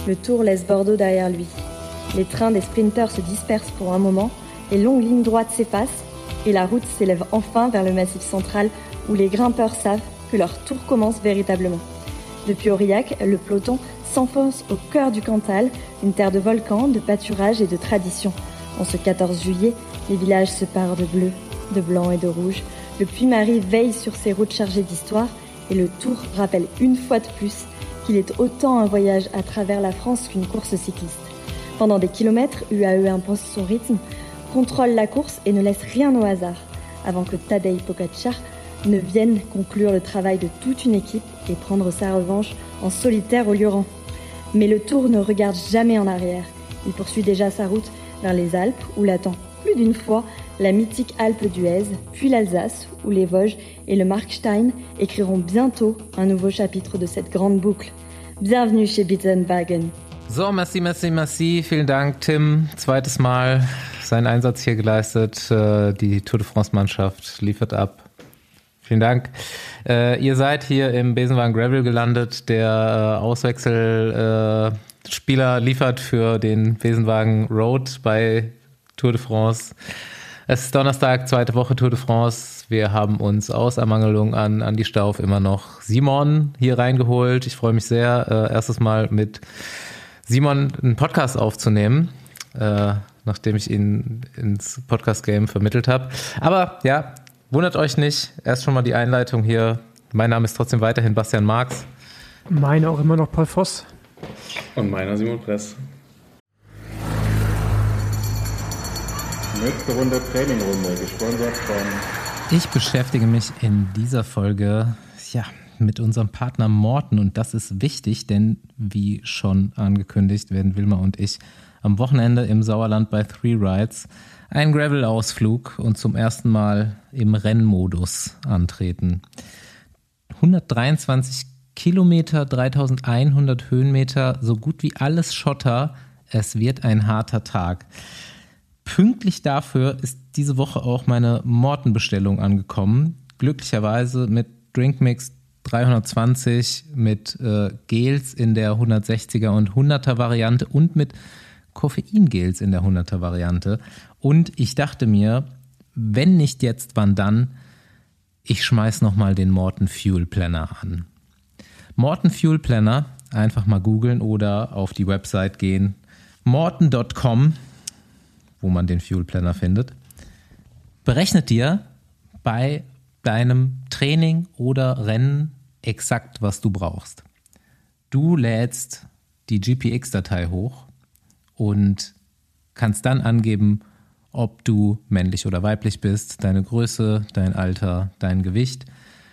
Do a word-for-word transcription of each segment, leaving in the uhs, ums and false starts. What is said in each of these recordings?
Le Tour laisse Bordeaux derrière lui. Les trains des sprinters se dispersent pour un moment, les longues lignes droites s'effacent et la route s'élève enfin vers le Massif central où les grimpeurs savent que leur tour commence véritablement. Depuis Aurillac, le peloton s'enfonce au cœur du Cantal, une terre de volcans, de pâturages et de traditions. En ce quatorze juillet, les villages se parent de bleu, de blanc et de rouge. Le Puy-Marie veille sur ses routes chargées d'histoire et le Tour rappelle une fois de plus qu'il est autant un voyage à travers la France qu'une course cycliste. Pendant des kilomètres, U A E impose son rythme, contrôle la course et ne laisse rien au hasard, avant que Tadej Pogačar ne vienne conclure le travail de toute une équipe et prendre sa revanche en solitaire au Lioran. Mais le Tour ne regarde jamais en arrière. Il poursuit déjà sa route vers les Alpes, où l'attend plus d'une fois la mythique Alpe d'Huez, puis l'Alsace, où les Vosges et le Markstein écriront bientôt un nouveau chapitre de cette grande boucle. Bienvenue chez Bittenwagen. So, merci, merci, merci. Vielen Dank, Tim. Zweites Mal seinen Einsatz hier geleistet. Die Tour de France-Mannschaft liefert ab. Vielen Dank. Äh, ihr seid hier im Besenwagen Gravel gelandet. Der äh, Auswechselspieler äh, liefert für den Besenwagen Road bei Tour de France. Es ist Donnerstag, zweite Woche Tour de France. Wir haben uns aus Ermangelung an Andi Stauf immer noch Simon hier reingeholt. Ich freue mich sehr, äh, erstes Mal mit Simon einen Podcast aufzunehmen, äh, nachdem ich ihn ins Podcast-Game vermittelt habe. Aber ja, wundert euch nicht, erst schon mal die Einleitung hier. Mein Name ist trotzdem weiterhin Bastian Marx. Meine auch immer noch Paul Voss. Und meiner Simon Press. Nächste Runde Trainingrunde, gesponsert von... Ich beschäftige mich in dieser Folge ja, mit unserem Partner Maurten und das ist wichtig, denn wie schon angekündigt werden Wilma und ich am Wochenende im Sauerland bei Three Rides einen Gravel-Ausflug und zum ersten Mal im Rennmodus antreten. hundertdreiundzwanzig Kilometer, dreitausendeinhundert Höhenmeter, so gut wie alles Schotter. Es wird ein harter Tag. Pünktlich dafür ist diese Woche auch meine Maurten-Bestellung angekommen. Glücklicherweise mit Drinkmix dreihundertzwanzig, mit äh, Gels in der hundertsechziger und hunderter Variante und mit Koffeingels in der hunderter Variante. Und ich dachte mir, wenn nicht jetzt, wann dann? Ich schmeiß nochmal den Maurten Fuel Planner an. Maurten Fuel Planner, einfach mal googeln oder auf die Website gehen. maurten Punkt com, wo man den Fuel Planner findet, berechnet dir bei deinem Training oder Rennen exakt, was du brauchst. Du lädst die G P X-Datei hoch und kannst dann angeben, ob du männlich oder weiblich bist, deine Größe, dein Alter, dein Gewicht,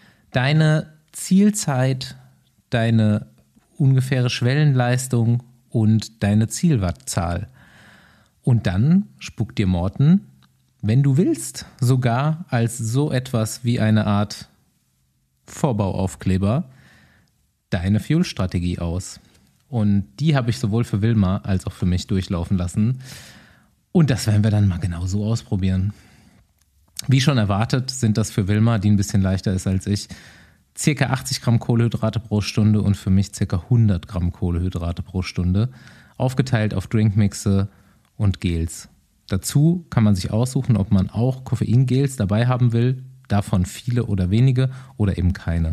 deine Zielzeit, deine ungefähre Schwellenleistung und deine Zielwattzahl. Und dann spuckt dir Maurten, wenn du willst, sogar als so etwas wie eine Art Vorbauaufkleber deine Fuel-Strategie aus. Und die habe ich sowohl für Wilma als auch für mich durchlaufen lassen. Und das werden wir dann mal genau so ausprobieren. Wie schon erwartet, sind das für Wilma, die ein bisschen leichter ist als ich, circa achtzig Gramm Kohlenhydrate pro Stunde und für mich circa hundert Gramm Kohlenhydrate pro Stunde, aufgeteilt auf Drinkmixe und Gels. Dazu kann man sich aussuchen, ob man auch Koffeingels dabei haben will, davon viele oder wenige oder eben keine.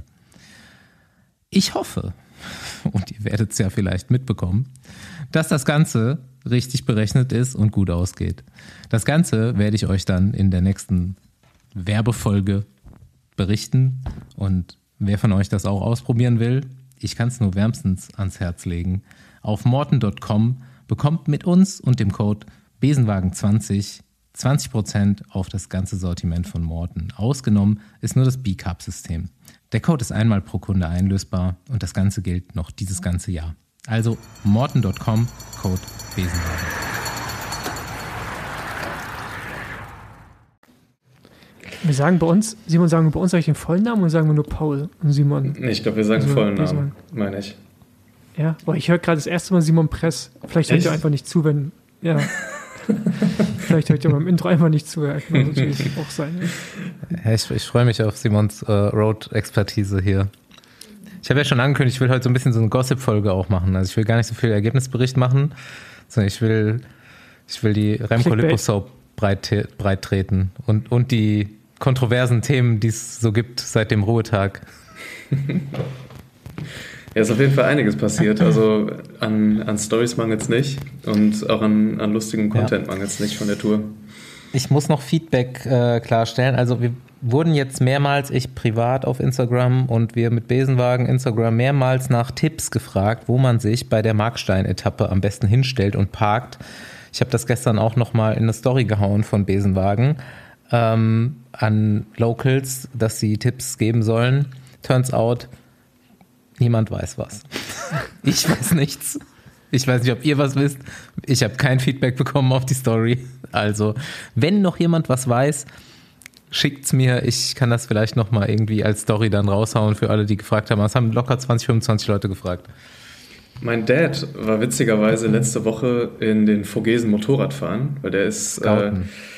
Ich hoffe, und ihr werdet es ja vielleicht mitbekommen, dass das Ganze richtig berechnet ist und gut ausgeht. Das Ganze werde ich euch dann in der nächsten Werbefolge berichten und wer von euch das auch ausprobieren will, ich kann es nur wärmstens ans Herz legen. Auf maurten Punkt com bekommt mit uns und dem Code Besenwagen zwanzig zwanzig Prozent auf das ganze Sortiment von Maurten. Ausgenommen ist nur das B-Carb-System. Der Code ist einmal pro Kunde einlösbar und das Ganze gilt noch dieses ganze Jahr. Also maurten Punkt com, Code Besenwagen. Wir sagen bei uns, Simon, sagen wir bei uns eigentlich den vollen Namen und sagen wir nur Paul und Simon? Nee, ich glaube, wir sagen also, vollen Namen, Simon. meine ich. Ja, boah, ich höre gerade das erste Mal Simon Press. Vielleicht hört ihr einfach nicht zu, wenn, ja. Vielleicht hört ihr beim Intro einfach nicht zu, ja, kann natürlich auch sein. Ja, ich, ich freue mich auf Simons äh, Road-Expertise hier. Ich habe ja schon angekündigt, ich will heute so ein bisschen so eine Gossip-Folge auch machen. Also ich will gar nicht so viel Ergebnisbericht machen, sondern ich will, ich will die Remco-Lipo-Soap breit, breit treten und, und die kontroversen Themen, die es so gibt seit dem Ruhetag. Ja, ist auf jeden Fall einiges passiert. Also an, an Storys mangelt es nicht und auch an, an lustigem Content ja. mangelt es nicht von der Tour. Ich muss noch Feedback äh, klarstellen. Also wir wurden jetzt mehrmals, ich privat auf Instagram und wir mit Besenwagen Instagram mehrmals nach Tipps gefragt, wo man sich bei der Markstein-Etappe am besten hinstellt und parkt. Ich habe das gestern auch nochmal in eine Story gehauen von Besenwagen ähm, an Locals, dass sie Tipps geben sollen. Turns out, niemand weiß was. Ich weiß nichts. Ich weiß nicht, ob ihr was wisst. Ich habe kein Feedback bekommen auf die Story. Also, wenn noch jemand was weiß, schickt's mir. Ich kann das vielleicht nochmal irgendwie als Story dann raushauen für alle, die gefragt haben. Es haben locker zwanzig, fünfundzwanzig Leute gefragt. Mein Dad war witzigerweise letzte Woche in den Vogesen Motorradfahren, weil der ist... Äh,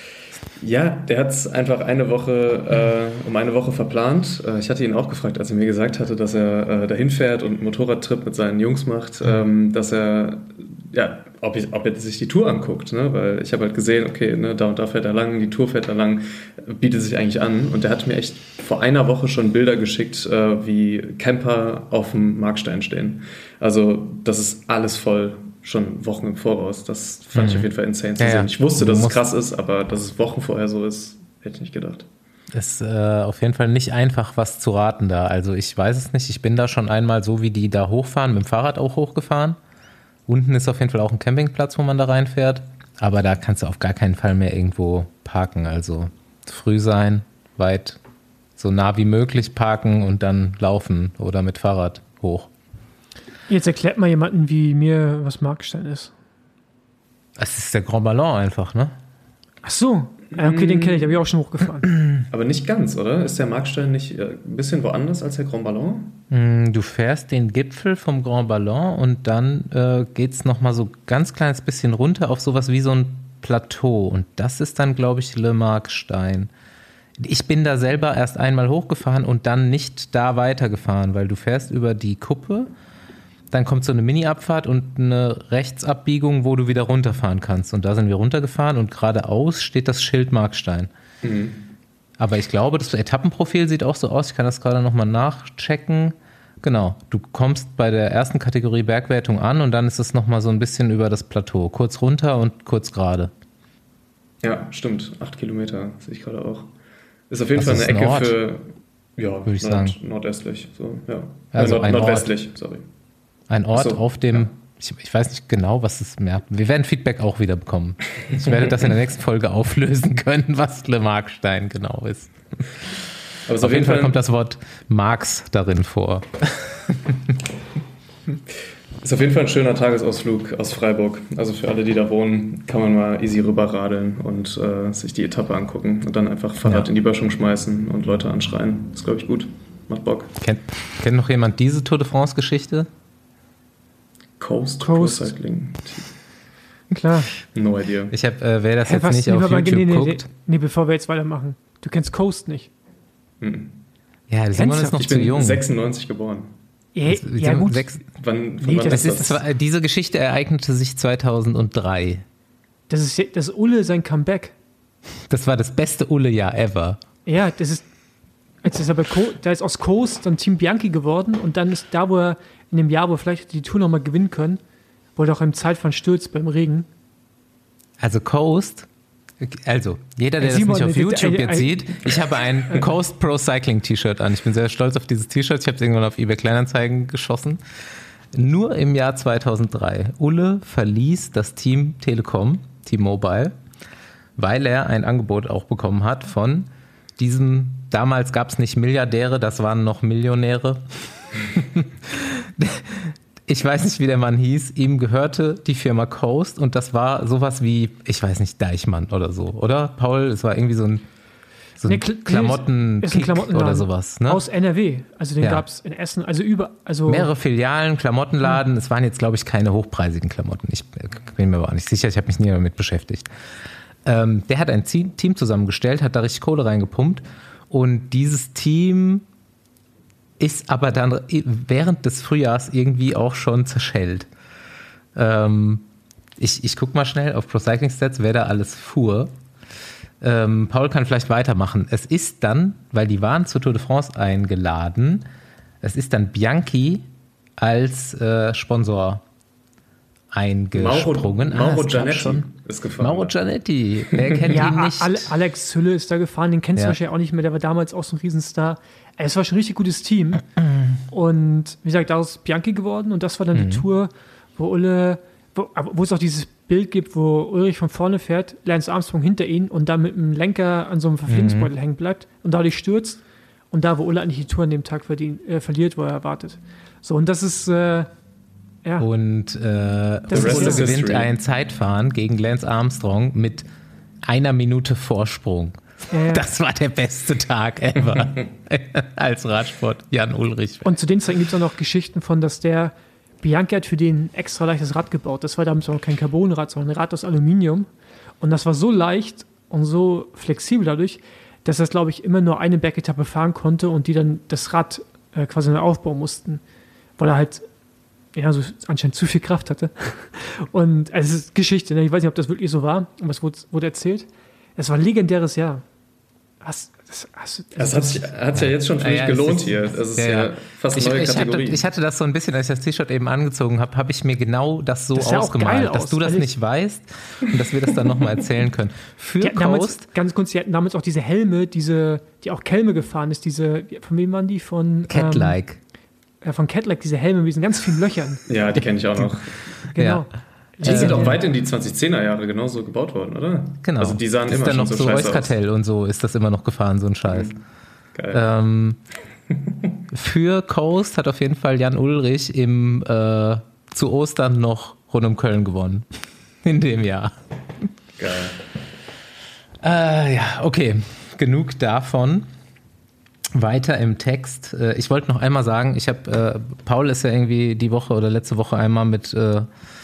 ja, der hat es einfach eine Woche, äh, um eine Woche verplant. Äh, ich hatte ihn auch gefragt, als er mir gesagt hatte, dass er äh, dahin fährt und einen Motorradtrip mit seinen Jungs macht, ähm, dass er, ja, ob, ich, ob er sich die Tour anguckt, ne? Weil ich habe halt gesehen, okay, ne, da und da fährt er lang, die Tour fährt er lang, bietet sich eigentlich an. Und der hat mir echt vor einer Woche schon Bilder geschickt, äh, wie Camper auf dem Markstein stehen. Also das ist alles voll. Schon Wochen im Voraus. Das fand mhm. ich auf jeden Fall insane zu ja, sehen. Ich wusste, dass es krass ist, aber dass es Wochen vorher so ist, hätte ich nicht gedacht. Ist äh, auf jeden Fall nicht einfach, was zu raten da. Also ich weiß es nicht. Ich bin da schon einmal so, wie die da hochfahren, mit dem Fahrrad auch hochgefahren. Unten ist auf jeden Fall auch ein Campingplatz, wo man da reinfährt. Aber da kannst du auf gar keinen Fall mehr irgendwo parken. Also früh sein, weit, so nah wie möglich parken und dann laufen oder mit Fahrrad hoch. Jetzt erklärt mal jemanden wie mir, was Markstein ist. Es ist der Grand Ballon einfach, ne? Ach so. Okay, den kenne ich, habe ich auch schon hochgefahren. Aber nicht ganz, oder? Ist der Markstein nicht ein bisschen woanders als der Grand Ballon? Du fährst den Gipfel vom Grand Ballon und dann äh, geht es nochmal so ganz kleines bisschen runter auf sowas wie so ein Plateau. Und das ist dann, glaube ich, Le Markstein. Ich bin da selber erst einmal hochgefahren und dann nicht da weitergefahren, weil du fährst über die Kuppe. Dann kommt so eine Mini-Abfahrt und eine Rechtsabbiegung, wo du wieder runterfahren kannst. Und da sind wir runtergefahren und geradeaus steht das Schild Markstein. Mhm. Aber ich glaube, das Etappenprofil sieht auch so aus. Ich kann das gerade nochmal nachchecken. Genau, du kommst bei der ersten Kategorie Bergwertung an und dann ist es nochmal so ein bisschen über das Plateau. Kurz runter und kurz gerade. Ja, stimmt. Acht Kilometer sehe ich gerade auch. Ist auf jeden das Fall eine Ecke Nord, für... Ja, würde ich Nord, sagen. Nordöstlich. So, ja. Also Nord- ein nordwestlich, Ort. sorry. Ein Ort so, auf dem, ja. ich, ich weiß nicht genau, was es mehr. Wir werden Feedback auch wieder bekommen. Ich werde das in der nächsten Folge auflösen können, was Le Markstein genau ist. Aber auf, auf jeden Fall, Fall kommt das Wort Marx darin vor. Ist auf jeden Fall ein schöner Tagesausflug aus Freiburg. Also für alle, die da wohnen, kann man mal easy rüberradeln und äh, sich die Etappe angucken und dann einfach Fahrrad ja. in die Böschung schmeißen und Leute anschreien. Das ist, glaube ich, gut. Macht Bock. Kennt, kennt noch jemand diese Tour de France-Geschichte? Coast, Coast. Pro Cycling. Klar. No idea. Ich habe, äh, wer das hey, jetzt was, nicht nee, auf YouTube nee, nee, guckt. Nee, nee, bevor wir jetzt weitermachen. Du kennst Coast nicht. Hm. Ja, der Simon ist noch ich zu bin jung. sechsundneunzig geboren. Ja, ja gut. Sechs, wann, nee, wann das ist das das? ist, diese Geschichte ereignete sich zweitausenddrei. Das ist das ist Ulle sein Comeback. Das war das beste Ulle-Jahr ever. Ja, das ist Jetzt ist er bei Co- da ist aus Coast dann Team Bianchi geworden und dann ist da, wo er in dem Jahr, wo er vielleicht die Tour nochmal gewinnen können, wo er doch im Zeitfahren stürzt beim Regen. Also Coast, also jeder, der Simon, das nicht auf YouTube jetzt sieht, ich habe ein Coast Pro Cycling T-Shirt an. Ich bin sehr stolz auf dieses T-Shirt. Ich habe es irgendwann auf eBay Kleinanzeigen geschossen. Nur im Jahr zweitausenddrei. Ulle verließ das Team Telekom, T-Mobile, weil er ein Angebot auch bekommen hat von diesem, damals gab es nicht Milliardäre, das waren noch Millionäre. Ich weiß nicht, wie der Mann hieß. Ihm gehörte die Firma Coast und das war sowas wie, ich weiß nicht, Deichmann oder so, oder? Paul, es war irgendwie so ein, so ein nee, Klamotten- ist ein Klamottenladen oder sowas. Ne? Aus N R W. Also den Ja. gab es in Essen, also über... Also mehrere Filialen, Klamottenladen. Es waren jetzt, glaube ich, keine hochpreisigen Klamotten. Ich bin mir aber auch nicht sicher, ich habe mich nie damit beschäftigt. Ähm, der hat ein Team zusammengestellt, hat da richtig Kohle reingepumpt und dieses Team ist aber dann während des Frühjahrs irgendwie auch schon zerschellt. Ähm, ich ich gucke mal schnell auf Pro Cycling Stats, wer da alles fuhr. Ähm, Paul kann vielleicht weitermachen. Es ist dann, weil die waren zur Tour de France eingeladen, es ist dann Bianchi als äh, Sponsor eingesprungen. Mauro, Mauro ah, Gianetti ist gefahren. Mauro Gianetti, wer kennt ja, ihn nicht? Alex Zülle ist da gefahren, den kennst ja. du wahrscheinlich auch nicht mehr, der war damals auch so ein Riesenstar. Es war schon ein richtig gutes Team. Und wie gesagt, daraus ist Bianchi geworden und das war dann mhm. die Tour, wo Ulle, wo, wo es auch dieses Bild gibt, wo Ulrich von vorne fährt, Lance Armstrong hinter ihn und dann mit dem Lenker an so einem Verpflegungsbeutel mhm. hängen bleibt und dadurch stürzt und da, wo Ulle eigentlich die Tour an dem Tag verdient, äh, verliert, wo er erwartet. So, und das ist äh, ja. Und äh, Ulle gewinnt ein Zeitfahren gegen Lance Armstrong mit einer Minute Vorsprung. Ja, ja. Das war der beste Tag ever als Radsport, Jan Ullrich. Und zu den Zeiten gibt es auch noch Geschichten von, dass der Bianchi hat für den extra leichtes Rad gebaut. Das war damals auch kein Carbonrad, sondern ein Rad aus Aluminium. Und das war so leicht und so flexibel dadurch, dass das, glaube ich, immer nur eine Bergetappe fahren konnte und die dann das Rad äh, quasi neu aufbauen mussten, weil er halt ja, so anscheinend zu viel Kraft hatte. Und also es ist Geschichte, ne? Ich weiß nicht, ob das wirklich so war, aber es wurde, wurde erzählt. Es war ein legendäres Jahr. Hast, das, hast, das, das hat sich ja jetzt schon für mich ja, gelohnt ist, hier. Das ist ja, ja fast eine neue ich, Kategorie. Ich hatte, ich hatte das so ein bisschen, als ich das T-Shirt eben angezogen habe, habe ich mir genau das so das ausgemalt, dass aus, du das nicht weißt und dass wir das dann nochmal erzählen können. Für die damals, ganz kurz, die hatten damals auch diese Helme, diese, die auch Kelme gefahren ist, diese, von wem waren die? Von Cat-like. Ähm, von Cat-like, diese Helme mit diesen ganz vielen Löchern. Ja, die kenne ich auch noch. Genau. Ja. Die sind auch weit in die zwanzigzehner Jahre genauso gebaut worden, oder? Genau. Also die sahen das immer ist dann schon noch so so scheiße Reuskartell und so ist das immer noch gefahren, so ein Scheiß. Geil. Ähm, für Coast hat auf jeden Fall Jan Ullrich im, äh, zu Ostern noch rund um Köln gewonnen. In dem Jahr. Geil. Äh, ja, okay. Genug davon. Weiter im Text. Äh, ich wollte noch einmal sagen, ich habe, äh, Paul ist ja irgendwie die Woche oder letzte Woche einmal mit äh,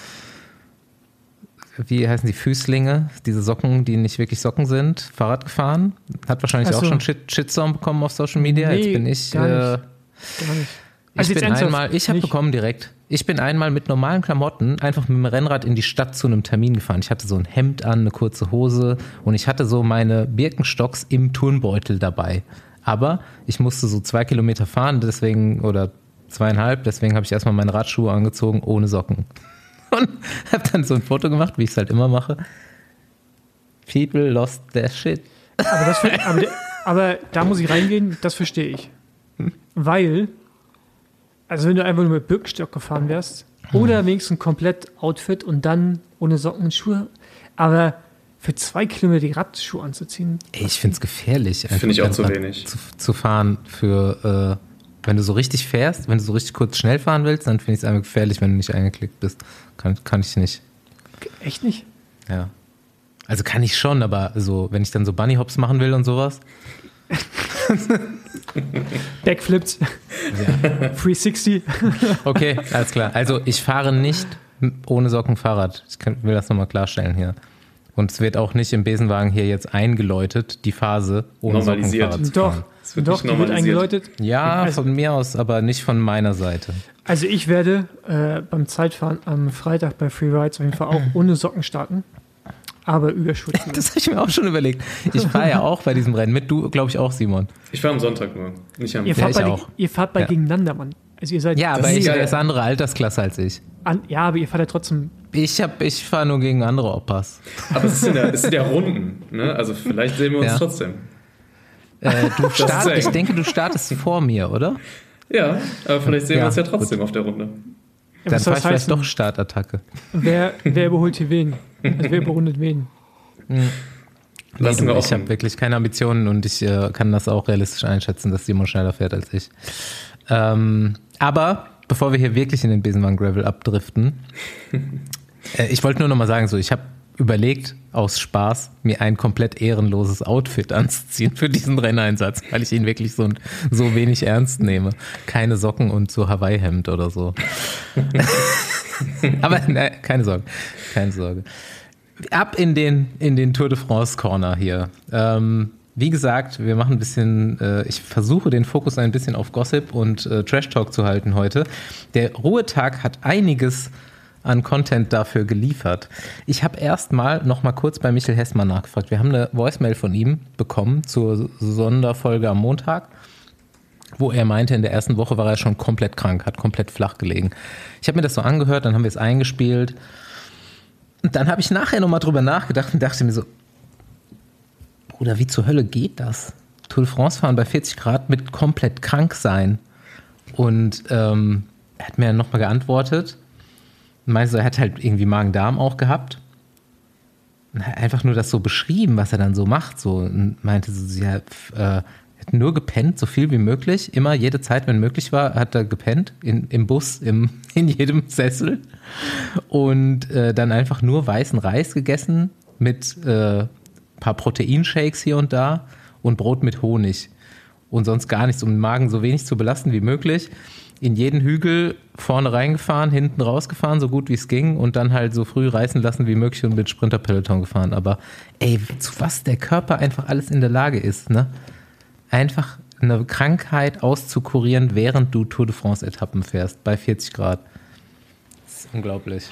wie heißen die, Füßlinge, diese Socken, die nicht wirklich Socken sind, Fahrrad gefahren. Hat wahrscheinlich so. auch schon Shit, Shitstorm bekommen auf Social Media. Nee, jetzt bin ich, gar nicht. Äh, gar nicht. Also ich bin einmal, ich habe bekommen direkt, ich bin einmal mit normalen Klamotten einfach mit dem Rennrad in die Stadt zu einem Termin gefahren. Ich hatte so ein Hemd an, eine kurze Hose und ich hatte so meine Birkenstocks im Turnbeutel dabei. Aber ich musste so zwei Kilometer fahren, deswegen, oder zweieinhalb, deswegen habe ich erstmal meine Radschuhe angezogen, ohne Socken. Und habe dann so ein Foto gemacht, wie ich es halt immer mache. People lost their shit. Aber, das, aber, aber da muss ich reingehen, das verstehe ich. Weil, also wenn du einfach nur mit Birkenstock gefahren wärst, hm. oder wenigstens komplett Outfit und dann ohne Socken und Schuhe, aber für zwei Kilometer die Radschuhe anzuziehen. Ey, ich finde es gefährlich. Finde ich auch zu wenig. Zu, zu fahren für, äh, wenn du so richtig fährst, wenn du so richtig kurz schnell fahren willst, dann finde ich es einfach gefährlich, wenn du nicht eingeklickt bist. Kann, kann ich nicht. Echt nicht? Ja. Also kann ich schon, aber so, wenn ich dann so Bunnyhops machen will und sowas. Backflips. Ja. dreihundertsechzig. Okay, alles klar. Also ich fahre nicht ohne Socken Fahrrad. Ich kann, will das nochmal klarstellen hier. Und es wird auch nicht im Besenwagen hier jetzt eingeläutet, die Phase ohne Socken Fahrrad zu fahren. Doch, es wird, doch, die wird eingeläutet. Ja, also, von mir aus, aber nicht von meiner Seite. Also ich werde äh, beim Zeitfahren am Freitag bei Free Rides auf jeden Fall auch ohne Socken starten, aber Überschuhe. Das habe ich mir auch schon überlegt. Ich fahre ja auch bei diesem Rennen mit, du glaube ich auch, Simon. Ich fahre am Sonntag nur, nicht am ihr fahrt, ja, bei, auch. ihr fahrt bei ja. gegeneinander, Mann. Also ihr seid ja, aber ich habe eine andere Altersklasse als ich. An, ja, aber ihr fahrt ja trotzdem... Ich, ich fahre nur gegen andere Oppas. Aber es sind ja, es sind ja Runden, ne? Also vielleicht sehen wir uns ja. trotzdem. Äh, du start, ich denke, du startest vor mir, oder? Ja, aber vielleicht sehen ja, wir uns ja trotzdem gut. auf der Runde. Ja, dann fahre ich vielleicht doch Startattacke. Wer, wer überholt hier wen? Also wer überrundet wen? Hm. Nee, du, ich habe wirklich keine Ambitionen und ich äh, kann das auch realistisch einschätzen, dass Simon schneller fährt als ich. Ähm, aber bevor wir hier wirklich in den Besenwagen Gravel abdriften, äh, ich wollte nur noch mal sagen, so ich habe überlegt, aus Spaß, mir ein komplett ehrenloses Outfit anzuziehen für diesen Renneinsatz, weil ich ihn wirklich so, so wenig ernst nehme. Keine Socken und so Hawaii-Hemd oder so. Aber ne, keine Sorge, keine Sorge. Ab in den, in den Tour de France Corner hier. Ähm, wie gesagt, wir machen ein bisschen, äh, ich versuche den Fokus ein bisschen auf Gossip und äh, Trash Talk zu halten heute. Der Ruhetag hat einiges an Content dafür geliefert. Ich habe erst mal noch mal kurz bei Michael Hessmann nachgefragt. Wir haben eine Voicemail von ihm bekommen zur Sonderfolge am Montag, wo er meinte, in der ersten Woche war er schon komplett krank, hat komplett flach gelegen. Ich habe mir das so angehört, dann haben wir es eingespielt. Und dann habe ich nachher nochmal drüber nachgedacht und dachte mir so, Bruder, wie zur Hölle geht das? Tour de France fahren bei vierzig Grad mit komplett krank sein. Und ähm, er hat mir dann nochmal geantwortet und meinte so, er hat halt irgendwie Magen-Darm auch gehabt. Und hat einfach nur das so beschrieben, was er dann so macht. So, und meinte so, ja, äh, hat nur gepennt, so viel wie möglich. Immer, jede Zeit, wenn möglich war, hat er gepennt. In, im Bus, im, in jedem Sessel. Und äh, dann einfach nur weißen Reis gegessen mit äh, paar Proteinshakes hier und da und Brot mit Honig. Und sonst gar nichts, um den Magen so wenig zu belasten wie möglich. In jeden Hügel vorne reingefahren, hinten rausgefahren, so gut wie es ging. Und dann halt so früh reißen lassen wie möglich und mit Sprinter-Peloton gefahren. Aber ey, zu was der Körper einfach alles in der Lage ist, ne? Einfach eine Krankheit auszukurieren, während du Tour de France-Etappen fährst, bei vierzig Grad. Das ist unglaublich.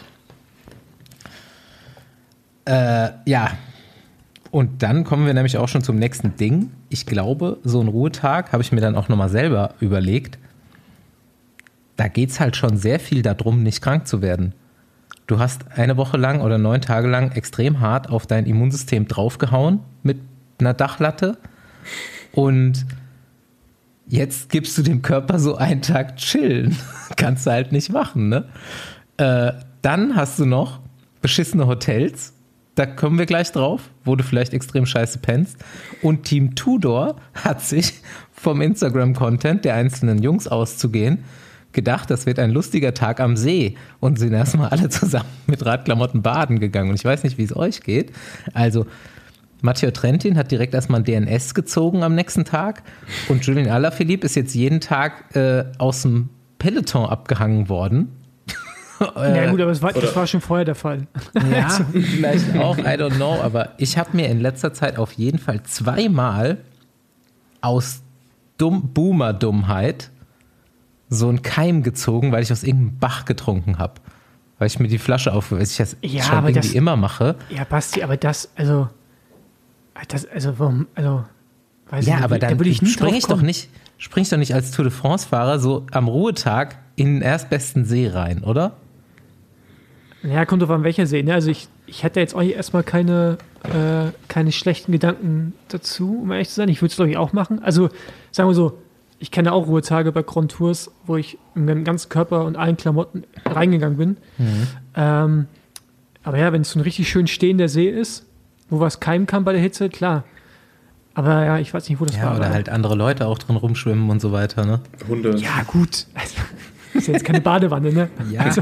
Äh, ja. Und dann kommen wir nämlich auch schon zum nächsten Ding. Ich glaube, so ein Ruhetag, habe ich mir dann auch nochmal selber überlegt, da geht es halt schon sehr viel darum, nicht krank zu werden. Du hast eine Woche lang oder neun Tage lang extrem hart auf dein Immunsystem draufgehauen mit einer Dachlatte und jetzt gibst du dem Körper so einen Tag chillen. Kannst du halt nicht machen, ne? Äh, dann hast du noch beschissene Hotels. Da kommen wir gleich drauf, wo du vielleicht extrem scheiße pennst. Und Team Tudor hat sich vom Instagram-Content der einzelnen Jungs auszugehen gedacht, das wird ein lustiger Tag am See und sind erstmal alle zusammen mit Radklamotten baden gegangen. Und ich weiß nicht, wie es euch geht. Also Matteo Trentin hat direkt erstmal ein D N S gezogen am nächsten Tag und Julien Alaphilippe ist jetzt jeden Tag äh, aus dem Peloton abgehangen worden. Ja gut, aber es war, das war schon vorher der Fall. Ja, vielleicht auch, I don't know, aber ich habe mir in letzter Zeit auf jeden Fall zweimal aus Dumm, Boomer-Dummheit so einen Keim gezogen, weil ich aus irgendeinem Bach getrunken habe. Weil ich mir die Flasche auf, weil ich das ja, schon irgendwie das, immer mache. Ja, Basti, aber das, also, das, also, warum, also, weiß ja, ich nicht, aber dann da ich spring ich doch nicht, spring ich doch nicht als Tour de France-Fahrer so am Ruhetag in den erstbesten See rein, oder? Ja, kommt drauf an, welcher See. Ne? Also ich, ich hätte jetzt auch erstmal keine, äh, keine schlechten Gedanken dazu, um ehrlich zu sein. Ich würde es, glaube ich, auch machen. Also, sagen wir so, ich kenne auch Ruhetage bei Grand Tours, wo ich im ganzen Körper und allen Klamotten reingegangen bin. Mhm. Ähm, aber ja, wenn es so ein richtig schön stehender See ist, wo was keimen kann bei der Hitze, klar. Aber ja, ich weiß nicht, wo das ja, war. Oder aber halt andere Leute auch drin rumschwimmen und so weiter, ne? Hunde. Ja, gut. Also, ist ja jetzt keine Badewanne, ne? Ja. Also,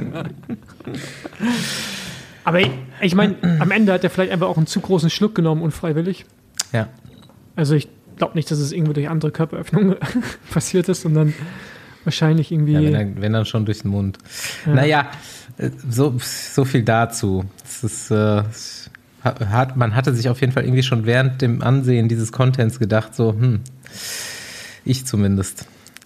aber ich, ich meine, am Ende hat er vielleicht einfach auch einen zu großen Schluck genommen, unfreiwillig. Ja. Also ich glaube nicht, dass es irgendwie durch andere Körperöffnungen passiert ist, sondern wahrscheinlich irgendwie... Ja, wenn dann, wenn dann schon durch den Mund. Ja. Naja, so, so viel dazu. Es ist, äh, hat, man hatte sich auf jeden Fall irgendwie schon während dem Ansehen dieses Contents gedacht, so, hm, ich zumindest.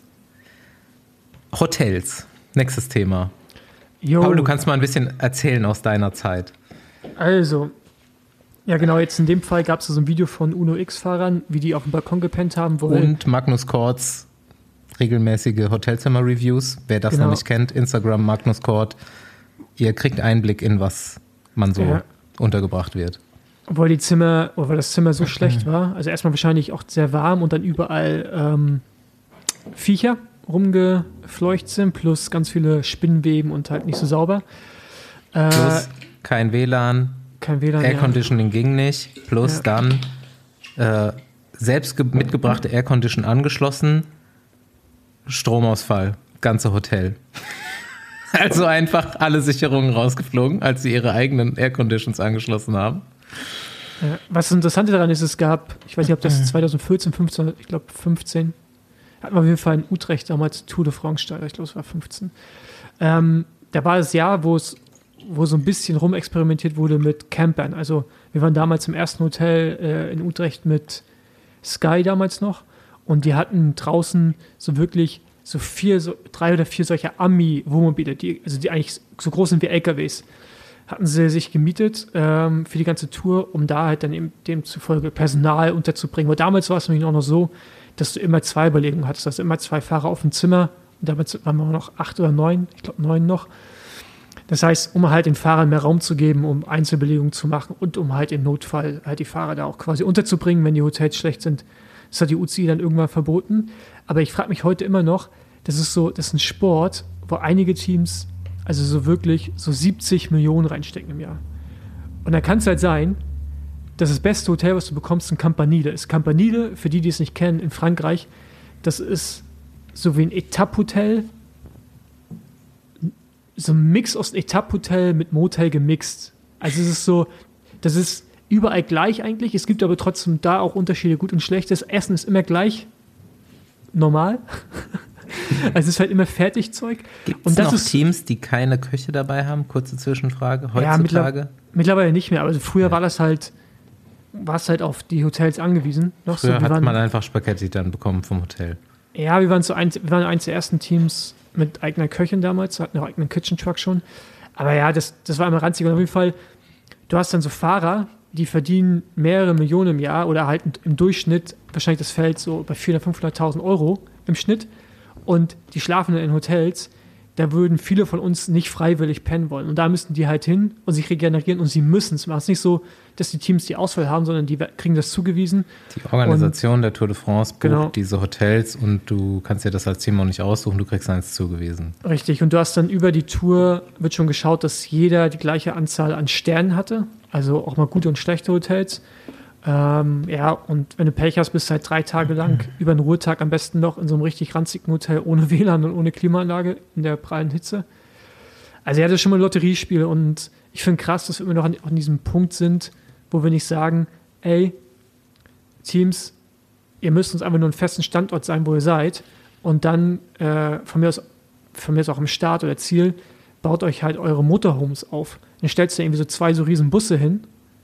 Hotels, nächstes Thema. Jo. Paul, du kannst mal ein bisschen erzählen aus deiner Zeit. Also, ja genau, jetzt in dem Fall gab es so ein Video von Uno X-Fahrern, wie die auf dem Balkon gepennt haben. Und Magnus Korts regelmäßige Hotelzimmer-Reviews. Wer das genau. noch nicht kennt, Instagram Magnus Kort. Ihr kriegt Einblick in, was man so ja. untergebracht wird. Obwohl die Zimmer, obwohl das Zimmer so schlecht war, also erstmal wahrscheinlich auch sehr warm und dann überall ähm, Viecher rumgefleucht sind, plus ganz viele Spinnenweben und halt nicht so sauber. Äh, plus kein W L A N, kein W L A N, Airconditioning ja. ging nicht, plus ja. dann äh, selbst ge- mitgebrachte Aircondition angeschlossen, Stromausfall, ganze Hotel. Also einfach alle Sicherungen rausgeflogen, als sie ihre eigenen Airconditions angeschlossen haben. Ja, was das Interessante daran ist, es gab, ich weiß nicht, ob das zwanzig vierzehn, fünfzehn, ich glaube fünfzehn, hatten wir auf jeden Fall in Utrecht damals Tour de France startet, ich glaube es war fünfzehn. Ähm, da war das Jahr, wo es wo so ein bisschen rumexperimentiert wurde mit Campern. Also wir waren damals im ersten Hotel äh, in Utrecht mit Sky damals noch. Und die hatten draußen so wirklich so vier, so drei oder vier solcher Ami-Wohnmobile, die, also die eigentlich so groß sind wie L K Ws, hatten sie sich gemietet ähm, für die ganze Tour, um da halt dann eben demzufolge Personal unterzubringen. Weil damals war es nämlich auch noch so, dass du immer zwei Überlegungen hattest, dass immer zwei Fahrer auf dem Zimmer, und damals waren wir noch acht oder neun, ich glaube neun noch. Das heißt, um halt den Fahrern mehr Raum zu geben, um Einzelbelegungen zu machen und um halt im Notfall halt die Fahrer da auch quasi unterzubringen, wenn die Hotels schlecht sind. Das hat die U C I dann irgendwann verboten. Aber ich frage mich heute immer noch, das ist so, das ist ein Sport, wo einige Teams also so wirklich so siebzig Millionen reinstecken im Jahr. Und da kann es halt sein, dass das beste Hotel, was du bekommst, ein Campanile ist. Campanile, für die, die es nicht kennen, in Frankreich, das ist so wie ein Etappe-Hotel, so ein Mix aus Etappe-Hotel mit Motel gemixt. Also es ist so, das ist überall gleich eigentlich. Es gibt aber trotzdem da auch Unterschiede, gut und schlecht. Das Essen ist immer gleich normal. Also es ist halt immer Fertigzeug. Gibt es noch ist, Teams, die keine Köche dabei haben? Kurze Zwischenfrage. Heutzutage? Ja, mittlerweile nicht mehr. Also früher ja. war das halt, war es halt auf die Hotels angewiesen. Noch früher so, hat waren, man einfach Spaghetti dann bekommen vom Hotel. Ja, wir waren so ein, wir waren eins der ersten Teams mit eigener Köchin damals, hatten auch eigenen Kitchen Truck schon. Aber ja, das, das war immer ranzig. Und auf jeden Fall, du hast dann so Fahrer, die verdienen mehrere Millionen im Jahr oder halt im Durchschnitt, wahrscheinlich das fällt so bei vierhunderttausend, fünfhunderttausend Euro im Schnitt. Und die schlafen in Hotels, da würden viele von uns nicht freiwillig pennen wollen. Und da müssten die halt hin und sich regenerieren und sie müssen es machen. Es ist nicht so, dass die Teams die Auswahl haben, sondern die kriegen das zugewiesen. Die Organisation und, der Tour de France bucht genau. diese Hotels und du kannst dir das als Team auch nicht aussuchen, du kriegst eins zugewiesen. Richtig, und du hast dann über die Tour, wird schon geschaut, dass jeder die gleiche Anzahl an Sternen hatte, also auch mal gute und schlechte Hotels. Ähm, ja, und wenn du Pech hast, bist du halt drei Tage lang über einen Ruhetag am besten noch in so einem richtig ranzigen Hotel ohne W L A N und ohne Klimaanlage in der prallen Hitze. Also ja, das ist schon mal ein Lotteriespiel und ich finde krass, dass wir immer noch an, an diesem Punkt sind, wo wir nicht sagen, ey, Teams, ihr müsst uns einfach nur einen festen Standort sein, wo ihr seid und dann äh, von mir aus, von mir aus auch im Start oder Ziel, baut euch halt eure Motorhomes auf. Dann stellst du irgendwie so zwei so riesen Busse hin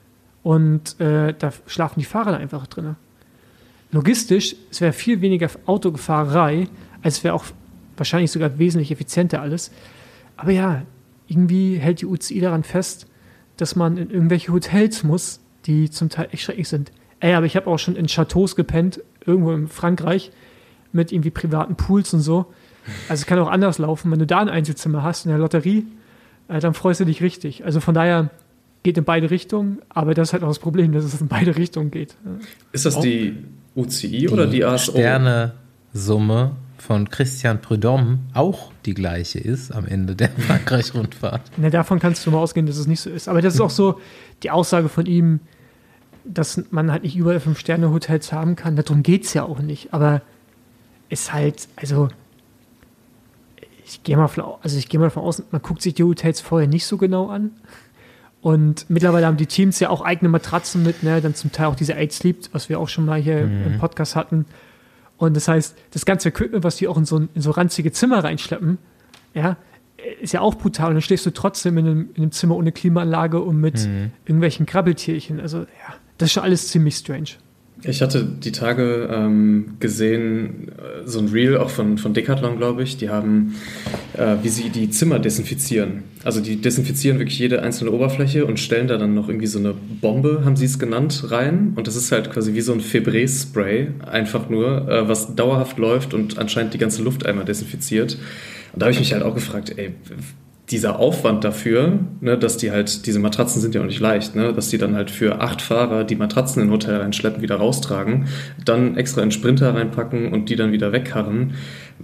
und äh, da schlafen die Fahrer einfach drin. Logistisch, es wäre viel weniger Autogefahrerei, als wäre auch wahrscheinlich sogar wesentlich effizienter alles. Aber ja, irgendwie hält die U C I daran fest, dass man in irgendwelche Hotels muss, die zum Teil echt schrecklich sind. Ey, aber ich habe auch schon in Chateaus gepennt, irgendwo in Frankreich, mit irgendwie privaten Pools und so. Also es kann auch anders laufen. Wenn du da ein Einzelzimmer hast in der Lotterie, äh, dann freust du dich richtig. Also von daher geht in beide Richtungen, aber das ist halt auch das Problem, dass es in beide Richtungen geht. Ist das die U C I oder die A S O? Die Sternesumme von Christian Prudhomme auch die gleiche ist am Ende der Frankreich-Rundfahrt. Na, davon kannst du mal ausgehen, dass es nicht so ist. Aber das ist auch so die Aussage von ihm, dass man halt nicht überall Fünf-Sterne-Hotels haben kann. Darum geht es ja auch nicht. Aber ist halt, also ich gehe mal, also ich gehe mal davon aus, man guckt sich die Hotels vorher nicht so genau an. Und mittlerweile haben die Teams ja auch eigene Matratzen mit, ne? Dann zum Teil auch diese Eight Sleep, was wir auch schon mal hier mhm. im Podcast hatten. Und das heißt, das ganze Equipment, was die auch in so, in so ranzige Zimmer reinschleppen, ja, ist ja auch brutal. Und dann stehst du trotzdem in einem, in einem Zimmer ohne Klimaanlage und mit mhm. irgendwelchen Krabbeltierchen. Also ja, das ist schon alles ziemlich strange. Ich hatte die Tage ähm, gesehen, äh, so ein Reel auch von, von Decathlon, glaube ich. Die haben, äh, wie sie die Zimmer desinfizieren. Also die desinfizieren wirklich jede einzelne Oberfläche und stellen da dann noch irgendwie so eine Bombe, haben sie es genannt, rein. Und das ist halt quasi wie so ein Febreze-Spray, einfach nur, äh, was dauerhaft läuft und anscheinend die ganze Luft einmal desinfiziert. Und da habe ich mich halt auch gefragt, ey, dieser Aufwand dafür, ne, dass die halt, diese Matratzen sind ja auch nicht leicht, ne, dass die dann halt für acht Fahrer die Matratzen in ein Hotel reinschleppen, wieder raustragen, dann extra in Sprinter reinpacken und die dann wieder wegkarren.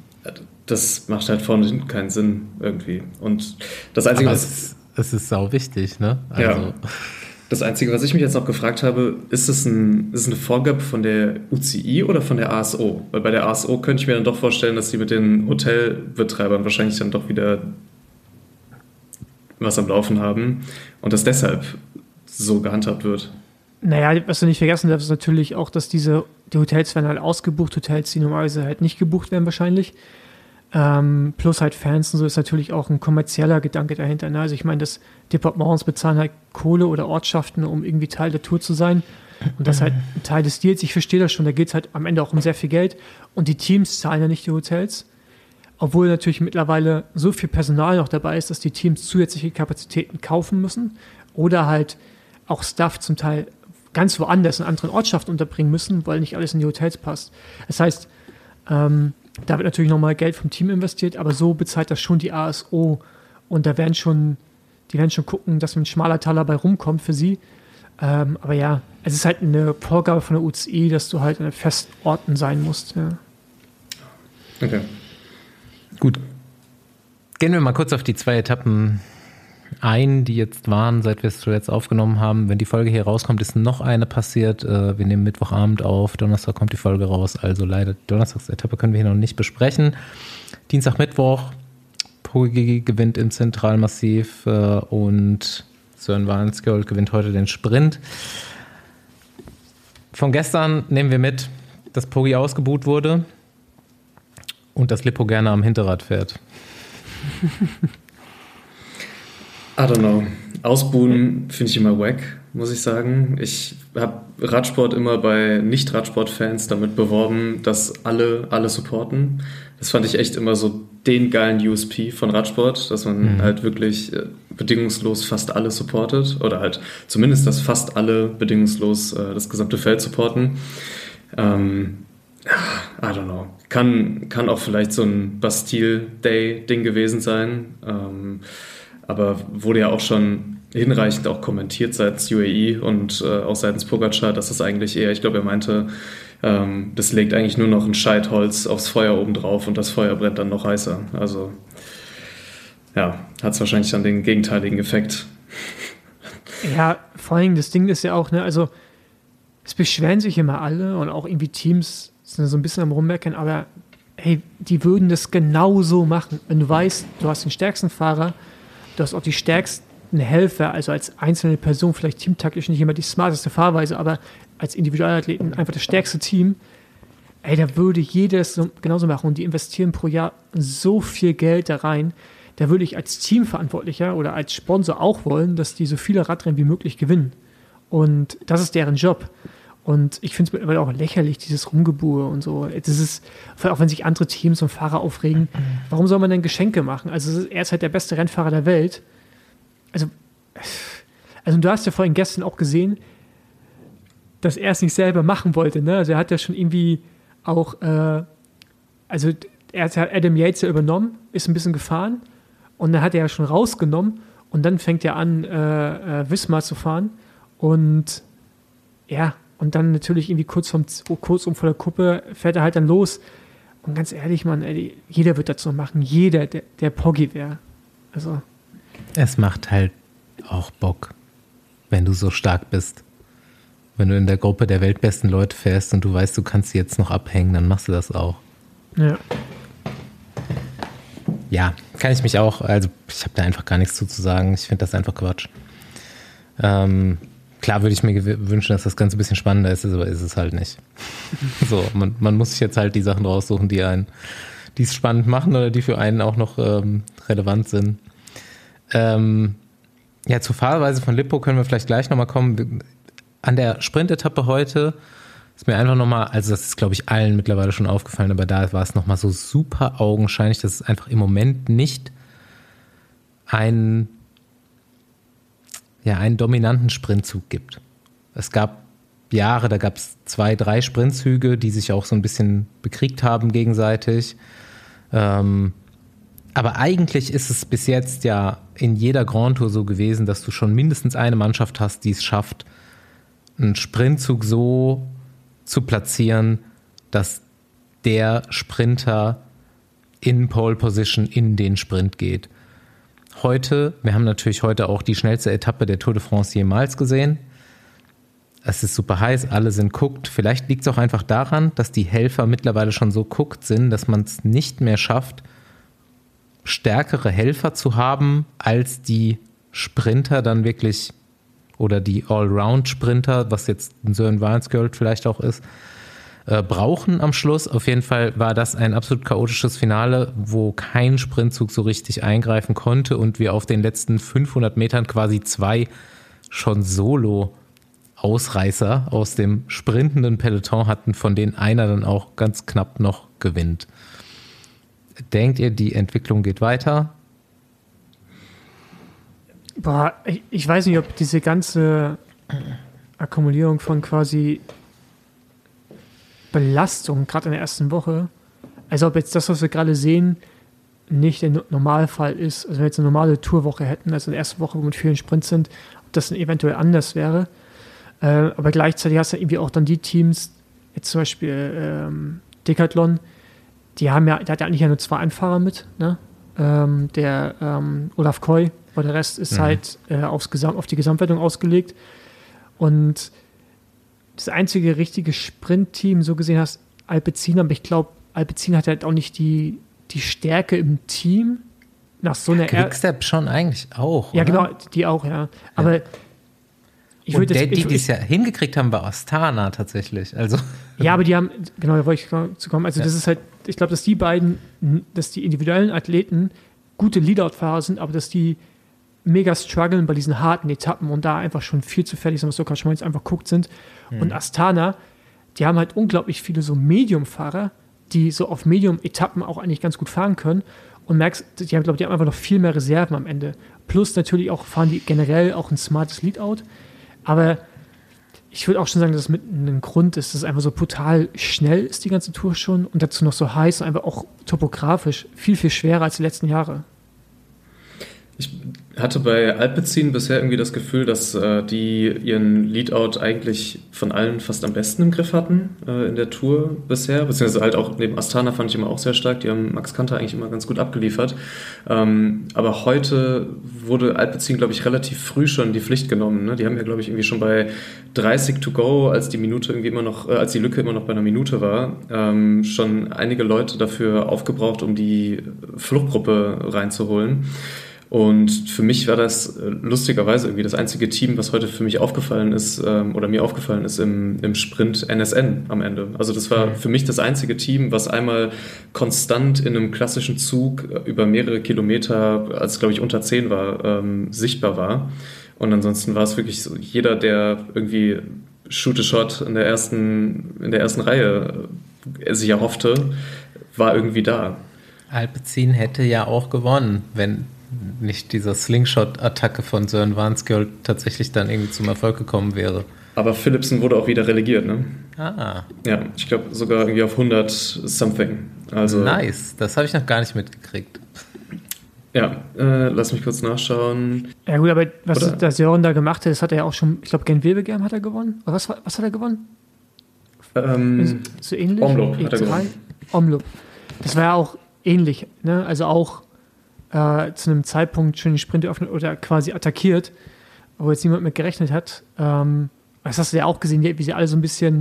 Das macht halt vorne hinten keinen Sinn irgendwie. Und das Einzige, Aber was... Es, es ist sau wichtig, ne? Also. Ja. Das Einzige, was ich mich jetzt noch gefragt habe, ist es, ein, ist es eine Vorgabe von der U C I oder von der A S O? Weil bei der A S O könnte ich mir dann doch vorstellen, dass die mit den Hotelbetreibern wahrscheinlich dann doch wieder was am Laufen haben und das deshalb so gehandhabt wird. Naja, was du nicht vergessen darfst, ist natürlich auch, dass diese die Hotels werden halt ausgebucht, Hotels, die normalerweise halt nicht gebucht werden wahrscheinlich. Ähm, plus halt Fans und so ist natürlich auch ein kommerzieller Gedanke dahinter. Ne? Also ich meine, das Departements bezahlen halt Kohle oder Ortschaften, um irgendwie Teil der Tour zu sein. Und das ist halt ein Teil des Deals. Ich verstehe das schon, da geht es halt am Ende auch um sehr viel Geld. Und die Teams zahlen ja nicht die Hotels. Obwohl natürlich mittlerweile so viel Personal noch dabei ist, dass die Teams zusätzliche Kapazitäten kaufen müssen oder halt auch Stuff zum Teil ganz woanders in anderen Ortschaften unterbringen müssen, weil nicht alles in die Hotels passt. Das heißt, ähm, da wird natürlich nochmal Geld vom Team investiert, aber so bezahlt das schon die A S O und da werden schon, die werden schon gucken, dass ein schmaler Taler bei rumkommt für sie. Ähm, aber ja, es ist halt eine Vorgabe von der U C I, dass du halt an festen Orten sein musst. Ja. Okay. Gut. Gehen wir mal kurz auf die zwei Etappen ein, die jetzt waren, seit wir es jetzt aufgenommen haben. Wenn die Folge hier rauskommt, ist noch eine passiert. Wir nehmen Mittwochabend auf, Donnerstag kommt die Folge raus. Also leider die Donnerstagsetappe können wir hier noch nicht besprechen. Dienstag, Mittwoch, Poggi gewinnt im Zentralmassiv und Søren Vanskjold gewinnt heute den Sprint. Von gestern nehmen wir mit, dass Poggi ausgebuht wurde und dass Lippo gerne am Hinterrad fährt. I don't know. Ausbuhen finde ich immer wack, muss ich sagen. Ich habe Radsport immer bei Nicht-Radsport-Fans damit beworben, dass alle alle supporten. Das fand ich echt immer so den geilen U S P von Radsport, dass man mhm. halt wirklich bedingungslos fast alle supportet oder halt zumindest, dass fast alle bedingungslos äh, das gesamte Feld supporten. Ähm, I don't know. Kann, kann auch vielleicht so ein Bastille-Day-Ding gewesen sein. Ähm, aber wurde ja auch schon hinreichend auch kommentiert seitens U A E und äh, auch seitens Pogacar, dass das eigentlich eher, ich glaube, er meinte, ähm, das legt eigentlich nur noch ein Scheitholz aufs Feuer oben drauf und das Feuer brennt dann noch heißer. Also ja, hat es wahrscheinlich dann den gegenteiligen Effekt. Ja, vor allem das Ding ist ja auch, ne, also es beschweren sich immer alle und auch irgendwie Teams sind so ein bisschen am Rummeckern, aber hey, die würden das genauso machen. Wenn du weißt, du hast den stärksten Fahrer, du hast auch die stärksten Helfer, also als einzelne Person, vielleicht teamtaktisch nicht immer die smarteste Fahrweise, aber als Individualathleten einfach das stärkste Team, ey, da würde jeder es so, genauso machen und die investieren pro Jahr so viel Geld da rein, da würde ich als Teamverantwortlicher oder als Sponsor auch wollen, dass die so viele Radrennen wie möglich gewinnen. Und das ist deren Job. Und ich finde es mittlerweile auch lächerlich, dieses Rumgebuhe und so. Das ist, auch wenn sich andere Teams und Fahrer aufregen, warum soll man denn Geschenke machen? Also er ist halt der beste Rennfahrer der Welt. Also, also du hast ja vorhin gestern auch gesehen, dass er es nicht selber machen wollte. Ne? Also er hat ja schon irgendwie auch, äh, also er hat Adam Yates ja übernommen, ist ein bisschen gefahren und dann hat er ja schon rausgenommen und dann fängt er an, äh, äh, Wismar zu fahren und ja, und dann natürlich irgendwie kurz, vom, kurz um vor der Kuppe fährt er halt dann los. Und ganz ehrlich, Mann, ey, jeder wird das so machen. Jeder, der, der Poggi wäre. Also. Es macht halt auch Bock, wenn du so stark bist. Wenn du in der Gruppe der weltbesten Leute fährst und du weißt, du kannst sie jetzt noch abhängen, dann machst du das auch. Ja. Ja, kann ich mich auch, also ich habe da einfach gar nichts zu, zu sagen. Ich finde das einfach Quatsch. Ähm, Klar würde ich mir gew- wünschen, dass das Ganze ein bisschen spannender ist, aber ist es halt nicht. So, man, man muss sich jetzt halt die Sachen raussuchen, die einen, die es spannend machen oder die für einen auch noch ähm, relevant sind. Ähm, ja, zur Fahrweise von Lippo können wir vielleicht gleich nochmal kommen. An der Sprintetappe heute ist mir einfach nochmal, also das ist glaube ich allen mittlerweile schon aufgefallen, aber da war es nochmal so super augenscheinlich, dass es einfach im Moment nicht ein ja, einen dominanten Sprintzug gibt. Es gab Jahre, da gab es zwei, drei Sprintzüge, die sich auch so ein bisschen bekriegt haben gegenseitig. Ähm, aber eigentlich ist es bis jetzt ja in jeder Grand Tour so gewesen, dass du schon mindestens eine Mannschaft hast, die es schafft, einen Sprintzug so zu platzieren, dass der Sprinter in Pole Position in den Sprint geht. Heute, wir haben natürlich heute auch die schnellste Etappe der Tour de France jemals gesehen. Es ist super heiß, alle sind guckt. Vielleicht liegt es auch einfach daran, dass die Helfer mittlerweile schon so guckt sind, dass man es nicht mehr schafft, stärkere Helfer zu haben, als die Sprinter dann wirklich, oder die Allround-Sprinter, was jetzt ein Søren Vanskjold vielleicht auch ist, äh, brauchen am Schluss. Auf jeden Fall war das ein absolut chaotisches Finale, wo kein Sprintzug so richtig eingreifen konnte und wir auf den letzten fünfhundert Metern quasi zwei schon solo Ausreißer aus dem sprintenden Peloton hatten, von denen einer dann auch ganz knapp noch gewinnt. Denkt ihr, die Entwicklung geht weiter? Boah, ich, ich weiß nicht, ob diese ganze Akkumulierung von quasi Belastung, gerade in der ersten Woche, also ob jetzt das, was wir gerade sehen, nicht der Normalfall ist. Also wenn wir jetzt eine normale Tourwoche hätten, also eine erste Woche, wo mit vielen Sprints sind, ob das dann eventuell anders wäre. Äh, aber gleichzeitig hast du irgendwie auch dann die Teams, jetzt zum Beispiel ähm, Decathlon, die haben ja, der hat ja eigentlich ja nur zwei Anfahrer mit, ne? Ähm, der ähm, Olaf Koy, weil der Rest ist mhm. halt äh, aufs Gesam- auf die Gesamtwertung ausgelegt. Und das einzige richtige Sprintteam, so gesehen hast, Alpecin, aber ich glaube, Alpecin hat halt auch nicht die, die Stärke im Team. Nach so einer Quickstep schon eigentlich auch, Ja, oder? genau, die auch, ja. Aber ja. ich Und würde der, jetzt, die, ich, die es ja hingekriegt haben, war Astana tatsächlich. Also ja, aber die haben, genau, da wollte ich zu kommen. Also, ja. das ist halt, ich glaube, dass die beiden, dass die individuellen Athleten gute Leadout-Fahrer sind, aber dass die mega strugglen bei diesen harten Etappen und da einfach schon viel zu fertig sind, was Lukas Schmolz einfach guckt sind. Mhm. Und Astana, die haben halt unglaublich viele so Medium-Fahrer, die so auf Medium-Etappen auch eigentlich ganz gut fahren können. Und merkst, die haben, glaube ich, die haben einfach noch viel mehr Reserven am Ende. Plus natürlich auch fahren die generell auch ein smartes Leadout. Aber ich würde auch schon sagen, dass es mit einem Grund ist, dass es einfach so brutal schnell ist, die ganze Tour schon. Und dazu noch so heiß und einfach auch topografisch viel, viel schwerer als die letzten Jahre. Ich hatte bei Alpecin bisher irgendwie das Gefühl, dass äh, die ihren Leadout eigentlich von allen fast am besten im Griff hatten äh, in der Tour bisher, beziehungsweise halt auch neben Astana fand ich immer auch sehr stark, die haben Max Kanter eigentlich immer ganz gut abgeliefert. Ähm, aber heute wurde Alpecin, glaube ich, relativ früh schon die Pflicht genommen. Ne? Die haben ja, glaube ich, irgendwie schon bei dreißig to go, als die Minute irgendwie immer noch, äh, als die Lücke immer noch bei einer Minute war, ähm, schon einige Leute dafür aufgebraucht, um die Fluchtgruppe reinzuholen. Und für mich war das lustigerweise irgendwie das einzige Team, was heute für mich aufgefallen ist ähm, oder mir aufgefallen ist im, im Sprint N S N am Ende. Also das war für mich das einzige Team, was einmal konstant in einem klassischen Zug über mehrere Kilometer, als glaube ich unter zehn war, ähm, sichtbar war. Und ansonsten war es wirklich so, jeder, der irgendwie Shoot-a-Shot in der ersten, in der ersten Reihe sich erhoffte, war irgendwie da. Alpecin hätte ja auch gewonnen, wenn nicht diese Slingshot-Attacke von Søren Vanskjold tatsächlich dann irgendwie zum Erfolg gekommen wäre. Aber Philipsen wurde auch wieder relegiert, ne? Ah. Ja, ich glaube sogar irgendwie auf hundert something. Also, nice, das habe ich noch gar nicht mitgekriegt. Ja, äh, lass mich kurz nachschauen. Ja gut, aber was Oder? der Sören da gemacht hat, das hat er ja auch schon, ich glaube Gent-Wevelgem hat er gewonnen. Oder was, was hat er gewonnen? Ähm, so ähnlich? Omloop hat er gewonnen. Omloop. Das war ja auch ähnlich, ne? Also auch Äh, zu einem Zeitpunkt schon den Sprint eröffnet oder quasi attackiert, wo jetzt niemand mit gerechnet hat. Ähm, das hast du ja auch gesehen, wie sie alle so ein bisschen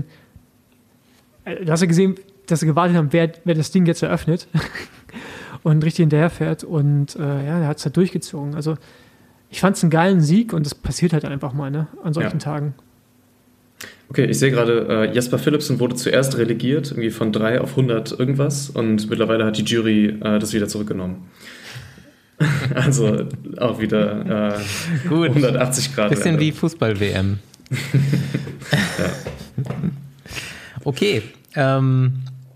äh, du hast ja gesehen, dass sie gewartet haben, wer, wer das Ding jetzt eröffnet und richtig hinterherfährt und äh, ja, der hat es halt durchgezogen. Also ich fand es einen geilen Sieg und das passiert halt einfach mal, ne, an solchen ja. Tagen. Okay, ich sehe gerade, äh, Jasper Philipsen wurde zuerst relegiert, irgendwie von drei auf hundert irgendwas und mittlerweile hat die Jury äh, das wieder zurückgenommen. Also auch wieder äh, Gut. hundertachtzig Grad. Bisschen Wende. Wie Fußball-W M. Ja. Okay. Ähm.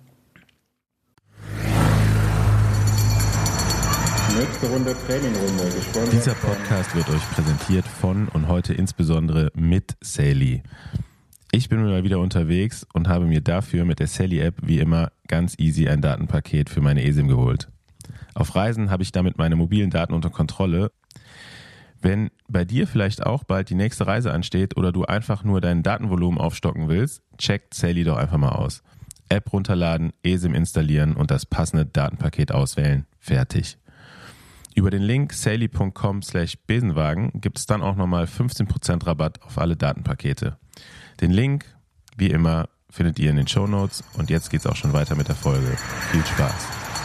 Nächste Runde Trainingrunde. Gesponsert. Dieser Podcast wird euch präsentiert von und heute insbesondere mit Sally. Ich bin mal wieder unterwegs und habe mir dafür mit der Sally-App wie immer ganz easy ein Datenpaket für meine eSIM geholt. Auf Reisen habe ich damit meine mobilen Daten unter Kontrolle. Wenn bei dir vielleicht auch bald die nächste Reise ansteht oder du einfach nur dein Datenvolumen aufstocken willst, checkt Sally doch einfach mal aus. App runterladen, eSIM installieren und das passende Datenpaket auswählen. Fertig. Über den Link sally.com slash Besenwagen gibt es dann auch nochmal fünfzehn Prozent Rabatt auf alle Datenpakete. Den Link, wie immer, findet ihr in den Shownotes und jetzt geht's auch schon weiter mit der Folge. Viel Spaß.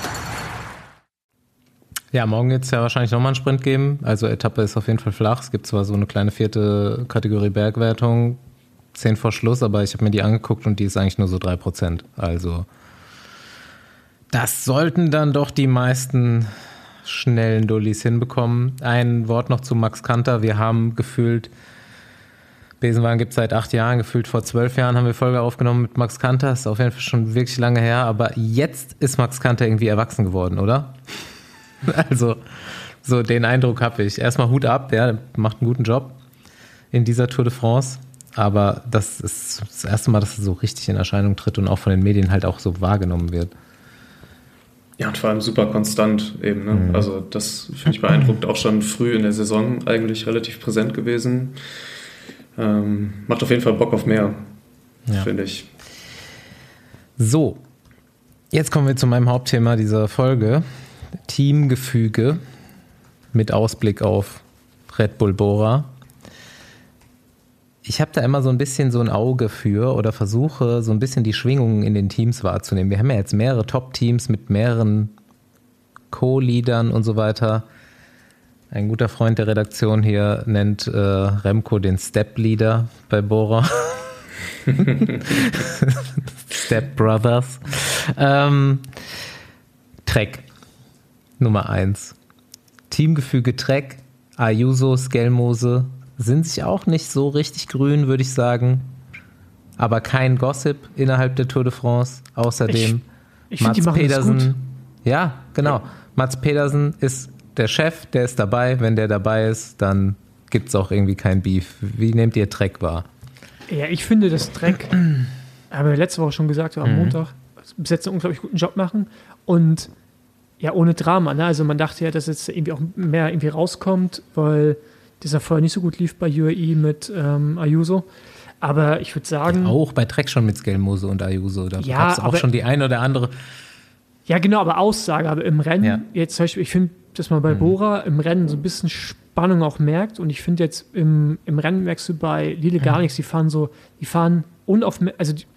Ja, morgen wird es ja wahrscheinlich nochmal einen Sprint geben. Also Etappe ist auf jeden Fall flach. Es gibt zwar so eine kleine vierte Kategorie Bergwertung, zehn vor Schluss, aber ich habe mir die angeguckt und die ist eigentlich nur so drei Prozent. Also das sollten dann doch die meisten schnellen Dullis hinbekommen. Ein Wort noch zu Max Kanter. Wir haben gefühlt Besenwagen gibt es seit acht Jahren, gefühlt vor zwölf Jahren haben wir Folge aufgenommen mit Max Kanter. Ist auf jeden Fall schon wirklich lange her, aber jetzt ist Max Kanter irgendwie erwachsen geworden, oder? Also, so den Eindruck habe ich. Erstmal Hut ab, ja, der macht einen guten Job in dieser Tour de France, aber das ist das erste Mal, dass er so richtig in Erscheinung tritt und auch von den Medien halt auch so wahrgenommen wird. Ja, und vor allem super konstant eben. Ne? Mhm. Also das finde ich beeindruckend, auch schon früh in der Saison eigentlich relativ präsent gewesen. Ähm, macht auf jeden Fall Bock auf mehr, ja. finde ich. So, jetzt kommen wir zu meinem Hauptthema dieser Folge. Teamgefüge mit Ausblick auf Red Bull Bora. Ich habe da immer so ein bisschen so ein Auge für oder versuche so ein bisschen die Schwingungen in den Teams wahrzunehmen. Wir haben ja jetzt mehrere Top-Teams mit mehreren Co-Leadern und so weiter. Ein guter Freund der Redaktion hier nennt äh, Remco den Step-Leader bei Bora. Step Brothers. Ähm, Trek Nummer eins. Teamgefüge Trek, Ayuso, Skelmose sind sich auch nicht so richtig grün, würde ich sagen. Aber kein Gossip innerhalb der Tour de France. Außerdem ich, ich Mats find, Pedersen. Ja, genau. Ja. Mats Pedersen ist der Chef, der ist dabei. Wenn der dabei ist, dann gibt es auch irgendwie kein Beef. Wie nehmt ihr Trek wahr? Ja, ich finde, dass Trek, haben wir letzte Woche schon gesagt, am mhm. Montag, bis jetzt einen unglaublich guten Job machen. Und ja, ohne Drama. Ne? Also man dachte ja, dass jetzt irgendwie auch mehr irgendwie rauskommt, weil dieser vorher nicht so gut lief bei U A E mit ähm, Ayuso. Aber ich würde sagen... Ja, auch bei Trek schon mit Skelmose und Ayuso. Da ja, gab es auch aber, schon die eine oder andere... Ja, genau, aber Aussage. Aber im Rennen, ja. jetzt zum Beispiel, ich finde, dass man bei mhm. Bora im Rennen so ein bisschen Spannung auch merkt. Und ich finde jetzt im, im Rennen merkst du bei Lidl gar mhm. nichts. Die fahren so, die fahren unauf, also die,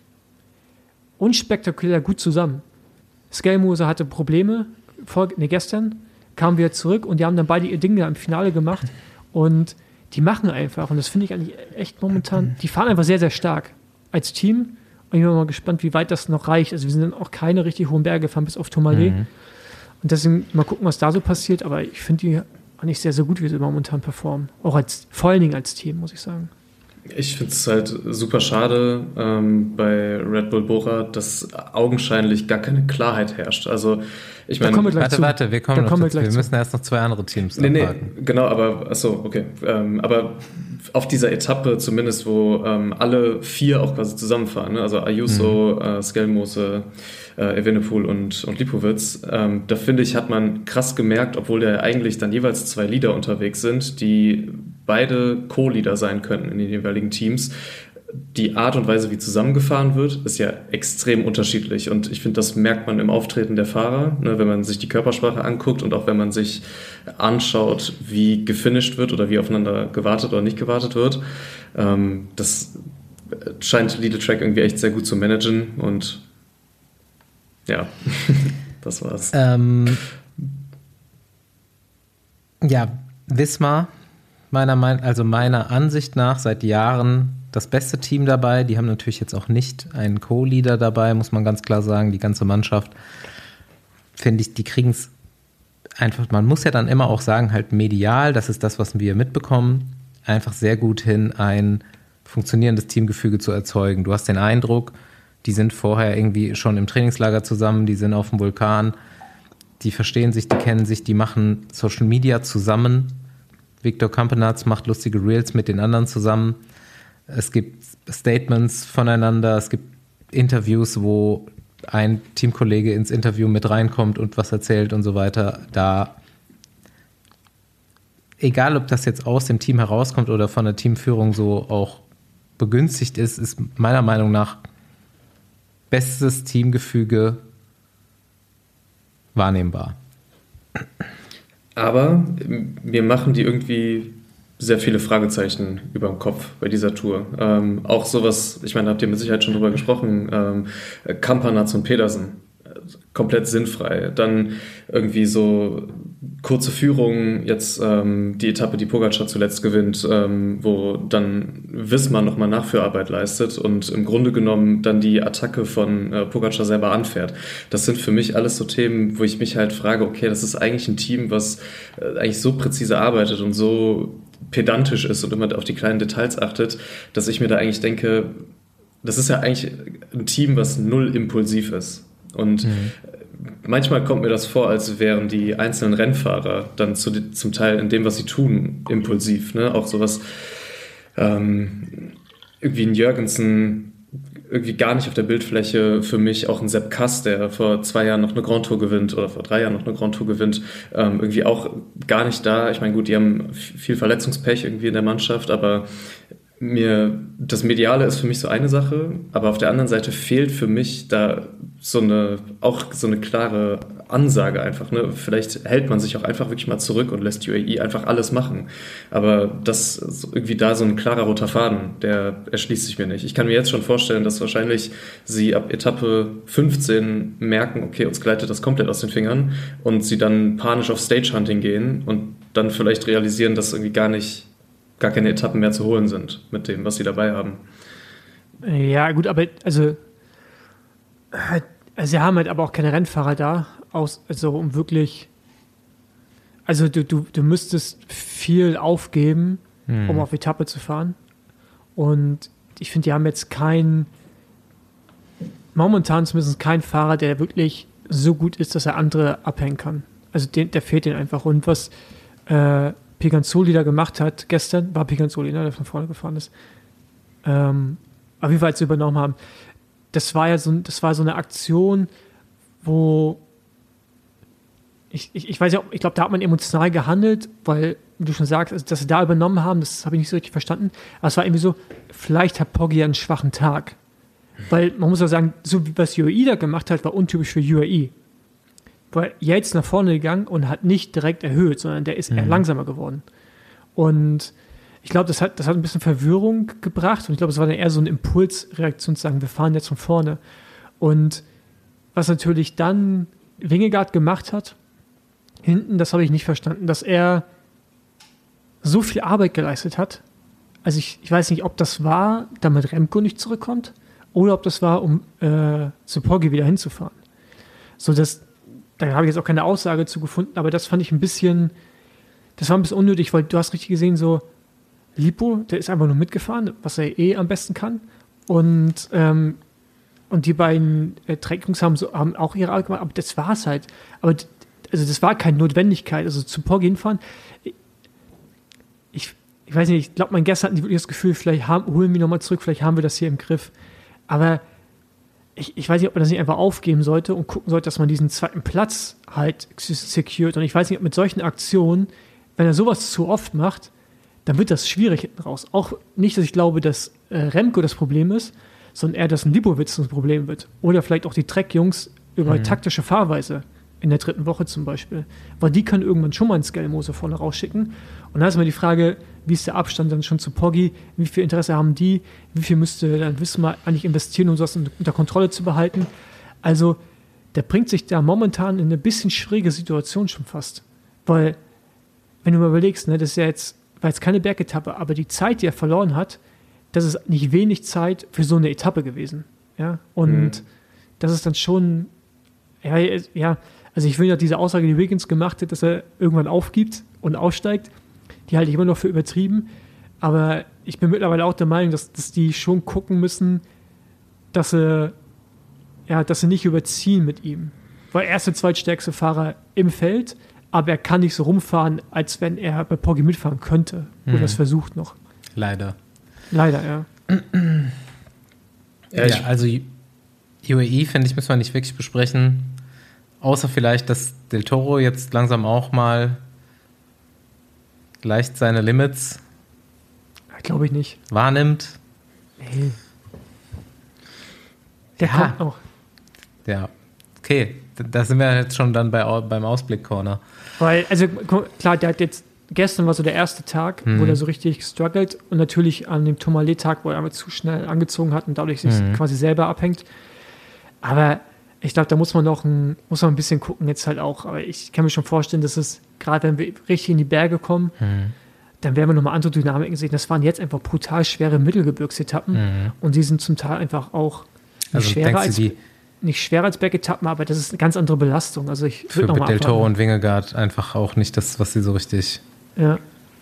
unspektakulär gut zusammen. Skelmose hatte Probleme, vor, ne, gestern, kamen wir zurück und die haben dann beide ihr Ding da im Finale gemacht. Und die machen einfach, und das finde ich eigentlich echt momentan, die fahren einfach sehr, sehr stark als Team. Und ich bin mal gespannt, wie weit das noch reicht. Also wir sind dann auch keine richtig hohen Berge gefahren, bis auf Tourmalet. Mhm. Und deswegen mal gucken, was da so passiert. Aber ich finde die eigentlich sehr, sehr gut, wie sie momentan performen. Auch als, vor allen Dingen als Team, muss ich sagen. Ich finde es halt super schade ähm, bei Red Bull Bora, dass augenscheinlich gar keine Klarheit herrscht. Also ich meine, warte, zu. warte, wir kommen, kommen wir, wir müssen erst noch zwei andere Teams nee, abwarten. Nee, genau, aber achso, okay. Ähm, aber auf dieser Etappe zumindest, wo ähm, alle vier auch quasi zusammenfahren, ne? Also Ayuso, mhm. äh, Skelmose, äh, Evenepoel und, und Lipowitz, ähm, da finde ich, hat man krass gemerkt, obwohl da eigentlich dann jeweils zwei Leader unterwegs sind, die beide Co-Leader sein könnten in den jeweiligen Teams. Die Art und Weise, wie zusammengefahren wird, ist ja extrem unterschiedlich. Und ich finde, das merkt man im Auftreten der Fahrer, ne, wenn man sich die Körpersprache anguckt und auch wenn man sich anschaut, wie gefinisht wird oder wie aufeinander gewartet oder nicht gewartet wird. Ähm, das scheint Lidl Trek irgendwie echt sehr gut zu managen. Und ja, das war's. Ähm, ja, Wismar. Meiner, mein, also meiner Ansicht nach seit Jahren das beste Team dabei. Die haben natürlich jetzt auch nicht einen Co-Leader dabei, muss man ganz klar sagen. Die ganze Mannschaft, finde ich, die kriegen es einfach, man muss ja dann immer auch sagen, halt medial, das ist das, was wir mitbekommen, einfach sehr gut hin, ein funktionierendes Teamgefüge zu erzeugen. Du hast den Eindruck, die sind vorher irgendwie schon im Trainingslager zusammen, die sind auf dem Vulkan, die verstehen sich, die kennen sich, die machen Social Media zusammen. Victor Campenaerts macht lustige Reels mit den anderen zusammen. Es gibt Statements voneinander, es gibt Interviews, wo ein Teamkollege ins Interview mit reinkommt und was erzählt und so weiter. Da, egal ob das jetzt aus dem Team herauskommt oder von der Teamführung so auch begünstigt ist, ist meiner Meinung nach bestes Teamgefüge wahrnehmbar. Aber mir machen die irgendwie sehr viele Fragezeichen über dem Kopf bei dieser Tour. Ähm, auch sowas, ich meine, habt ihr mit Sicherheit schon drüber gesprochen, ähm, Campenaerts und Pedersen, komplett sinnfrei. Dann irgendwie so kurze Führung, jetzt ähm, die Etappe, die Pogačar zuletzt gewinnt, ähm, wo dann Wismar nochmal Nachführarbeit leistet und im Grunde genommen dann die Attacke von äh, Pogačar selber anfährt. Das sind für mich alles so Themen, wo ich mich halt frage, okay, das ist eigentlich ein Team, was äh, eigentlich so präzise arbeitet und so pedantisch ist und immer auf die kleinen Details achtet, dass ich mir da eigentlich denke, das ist ja eigentlich ein Team, was null impulsiv ist. Und mhm. manchmal kommt mir das vor, als wären die einzelnen Rennfahrer dann zu, zum Teil in dem, was sie tun, impulsiv. Ne? Auch sowas, ähm, irgendwie ein Jürgensen, irgendwie gar nicht auf der Bildfläche für mich, auch ein Sepp Kass, der vor zwei Jahren noch eine Grand Tour gewinnt oder vor drei Jahren noch eine Grand Tour gewinnt, ähm, irgendwie auch gar nicht da. Ich meine, gut, die haben viel Verletzungspech irgendwie in der Mannschaft, aber mir, das Mediale ist für mich so eine Sache, aber auf der anderen Seite fehlt für mich da so eine, auch so eine klare Ansage einfach, ne? Vielleicht hält man sich auch einfach wirklich mal zurück und lässt U A E einfach alles machen. Aber das ist irgendwie da so ein klarer roter Faden, der erschließt sich mir nicht. Ich kann mir jetzt schon vorstellen, dass wahrscheinlich sie ab Etappe fünfzehn merken, okay, uns gleitet das komplett aus den Fingern und sie dann panisch auf Stage-Hunting gehen und dann vielleicht realisieren, dass irgendwie gar nicht gar keine Etappen mehr zu holen sind mit dem, was sie dabei haben. Ja, gut, aber also, also sie haben halt aber auch keine Rennfahrer da, aus, also um wirklich, also du, du, du müsstest viel aufgeben, hm. um auf Etappe zu fahren. Und ich finde, die haben jetzt keinen, momentan zumindest keinen Fahrer, der wirklich so gut ist, dass er andere abhängen kann. Also den, der fehlt denen einfach. Und was äh, Peganzoli da gemacht hat gestern, war Peganzoli, ne, der von vorne gefahren ist, ähm, auf jeden Fall als sie übernommen haben, das war ja so, das war so eine Aktion, wo ich, ich, ich weiß ja, ich glaube, da hat man emotional gehandelt, weil, wie du schon sagst, also, dass sie da übernommen haben, das habe ich nicht so richtig verstanden, aber es war irgendwie so, vielleicht hat Poggi einen schwachen Tag, weil man muss ja sagen, so wie was U A E da gemacht hat, war untypisch für U A E. Weil Yates nach vorne gegangen und hat nicht direkt erhöht, sondern der ist mhm. eher langsamer geworden. Und ich glaube, das hat, das hat ein bisschen Verwirrung gebracht und ich glaube, es war dann eher so eine Impulsreaktion zu sagen, wir fahren jetzt von vorne. Und was natürlich dann Vingegaard gemacht hat, hinten, das habe ich nicht verstanden, dass er so viel Arbeit geleistet hat. Also ich, ich weiß nicht, ob das war, damit Remco nicht zurückkommt oder ob das war, um äh, zu Poggi wieder hinzufahren. So, dass da habe ich jetzt auch keine Aussage zu gefunden, aber das fand ich ein bisschen, das war ein bisschen unnötig, weil du hast richtig gesehen, so Lipo, der ist einfach nur mitgefahren, was er eh am besten kann. Und, ähm, und die beiden äh, Trek-Jungs haben, so, haben auch ihre Arbeit gemacht, aber das war es halt. Aber also das war keine Notwendigkeit. Also zu Poggi hinfahren, ich, ich weiß nicht, ich glaube, mein Gäste hatten die wirklich das Gefühl, vielleicht haben, holen wir nochmal zurück, vielleicht haben wir das hier im Griff. Aber Ich, ich weiß nicht, ob man das nicht einfach aufgeben sollte und gucken sollte, dass man diesen zweiten Platz halt secured. Und ich weiß nicht, ob mit solchen Aktionen, wenn er sowas zu oft macht, dann wird das schwierig hinten raus. Auch nicht, dass ich glaube, dass äh, Remco das Problem ist, sondern eher, dass ein Lipowitz das Problem wird. Oder vielleicht auch die Trek-Jungs über mhm. taktische Fahrweise in der dritten Woche zum Beispiel. Weil die können irgendwann schon mal einen Skelmose vorne rausschicken. Und da ist immer die Frage, wie ist der Abstand dann schon zu Poggi? Wie viel Interesse haben die? Wie viel müsste dann wissen wir eigentlich investieren, um sowas unter Kontrolle zu behalten? Also, der bringt sich da momentan in eine bisschen schwierige Situation schon fast. Weil, wenn du mal überlegst, ne, das ist ja jetzt, war jetzt keine Bergetappe, aber die Zeit, die er verloren hat, das ist nicht wenig Zeit für so eine Etappe gewesen. Ja? Und mhm. das ist dann schon, ja, ja, also ich will ja diese Aussage, die Wiggins gemacht hat, dass er irgendwann aufgibt und aussteigt, die halte ich immer noch für übertrieben. Aber ich bin mittlerweile auch der Meinung, dass, dass die schon gucken müssen, dass sie, ja, dass sie nicht überziehen mit ihm. Weil er ist der zweitstärkste Fahrer im Feld, aber er kann nicht so rumfahren, als wenn er bei Poggi mitfahren könnte. Oder mhm. das versucht noch. Leider. Leider, ja. ja, ja also U A E, finde ich, müssen wir nicht wirklich besprechen. Außer vielleicht, dass Del Toro jetzt langsam auch mal leicht seine Limits glaube ich nicht. wahrnimmt. Nee. Der ja. kommt noch. Ja, okay. Da sind wir jetzt schon dann bei, beim Ausblick-Corner. Weil, also klar, der hat jetzt, gestern war so der erste Tag, mhm. wo der so richtig struggelt und natürlich an dem Tourmalet-Tag, wo er einmal zu schnell angezogen hat und dadurch sich mhm. quasi selber abhängt. Aber ich glaube, da muss man noch ein, muss man ein bisschen gucken jetzt halt auch. Aber ich kann mir schon vorstellen, dass es, gerade wenn wir richtig in die Berge kommen, mhm. dann werden wir nochmal andere Dynamiken sehen. Das waren jetzt einfach brutal schwere Mittelgebirgsetappen mhm. und die sind zum Teil einfach auch nicht, also schwerer, als, nicht schwerer als Bergetappen, aber das ist eine ganz andere Belastung. Also ich für Del Toro und Vingegaard einfach auch nicht das, was sie so richtig ja.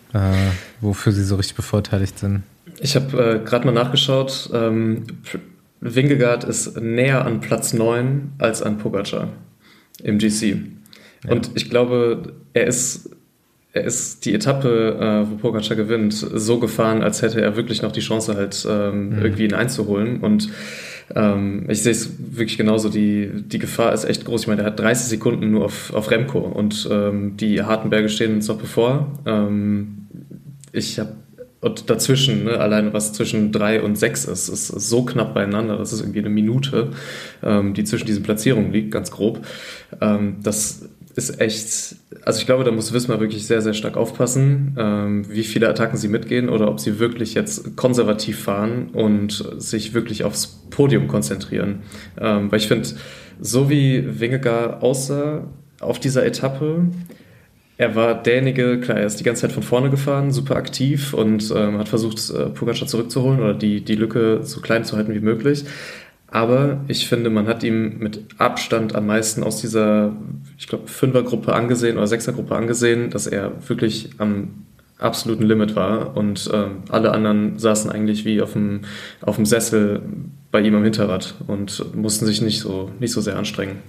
äh, wofür sie so richtig bevorteiligt sind. Ich habe äh, gerade mal nachgeschaut. Ähm, Vingegaard ist näher an Platz neun als an Pogacar im G C. Ja. Und ich glaube, er ist, er ist die Etappe, äh, wo Pogacar gewinnt, so gefahren, als hätte er wirklich noch die Chance, halt ähm, mhm. irgendwie ihn einzuholen. Und ähm, ich sehe es wirklich genauso. Die, die Gefahr ist echt groß. Ich meine, er hat dreißig Sekunden nur auf, auf Remco und ähm, die harten Berge stehen uns noch bevor. Ähm, ich habe Und dazwischen, ne, alleine was zwischen drei und sechs ist, ist, ist so knapp beieinander, das ist irgendwie eine Minute, ähm, die zwischen diesen Platzierungen liegt, ganz grob. Ähm, das ist echt, also ich glaube, da muss Wismar wirklich sehr, sehr stark aufpassen, ähm, wie viele Attacken sie mitgehen oder ob sie wirklich jetzt konservativ fahren und sich wirklich aufs Podium konzentrieren. Ähm, weil ich finde, so wie Vingegaard aussah auf dieser Etappe, er war derjenige, klar, er ist die ganze Zeit von vorne gefahren, super aktiv und ähm, hat versucht, äh, Pogacar zurückzuholen oder die, die Lücke so klein zu halten wie möglich. Aber ich finde, man hat ihm mit Abstand am meisten aus dieser, ich glaube, Fünfergruppe angesehen oder Sechsergruppe angesehen, dass er wirklich am absoluten Limit war und ähm, alle anderen saßen eigentlich wie auf dem, auf dem Sessel bei ihm am Hinterrad und mussten sich nicht so, nicht so sehr anstrengen.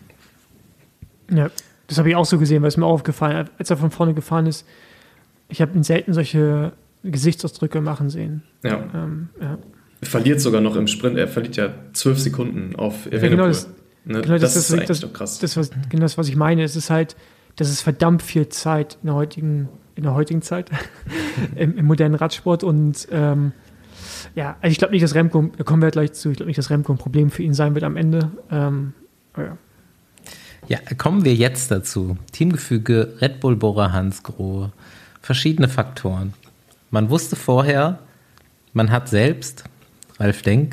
Ja. Das habe ich auch so gesehen, weil es mir aufgefallen, als er von vorne gefahren ist. Ich habe ihn selten solche Gesichtsausdrücke machen sehen. Ja. Ähm, ja. Er verliert sogar noch im Sprint. Er verliert ja zwölf Sekunden auf Evenepoel. Ja, genau, das, ne? genau, das, das ist das, eigentlich das, doch krass. Das, was, genau das, was ich meine. Es ist halt, das ist verdammt viel Zeit in der heutigen, in der heutigen Zeit, im, im modernen Radsport. Und ähm, ja, also ich glaube nicht, dass Remco, da kommen wir gleich zu, ich glaube nicht, dass Remco ein Problem für ihn sein wird am Ende. Ähm, aber ja. Ja, kommen wir jetzt dazu. Teamgefüge, Red Bull, Bora, Hansgrohe, verschiedene Faktoren. Man wusste vorher, man hat selbst Ralf Denk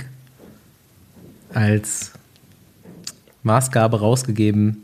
als Maßgabe rausgegeben,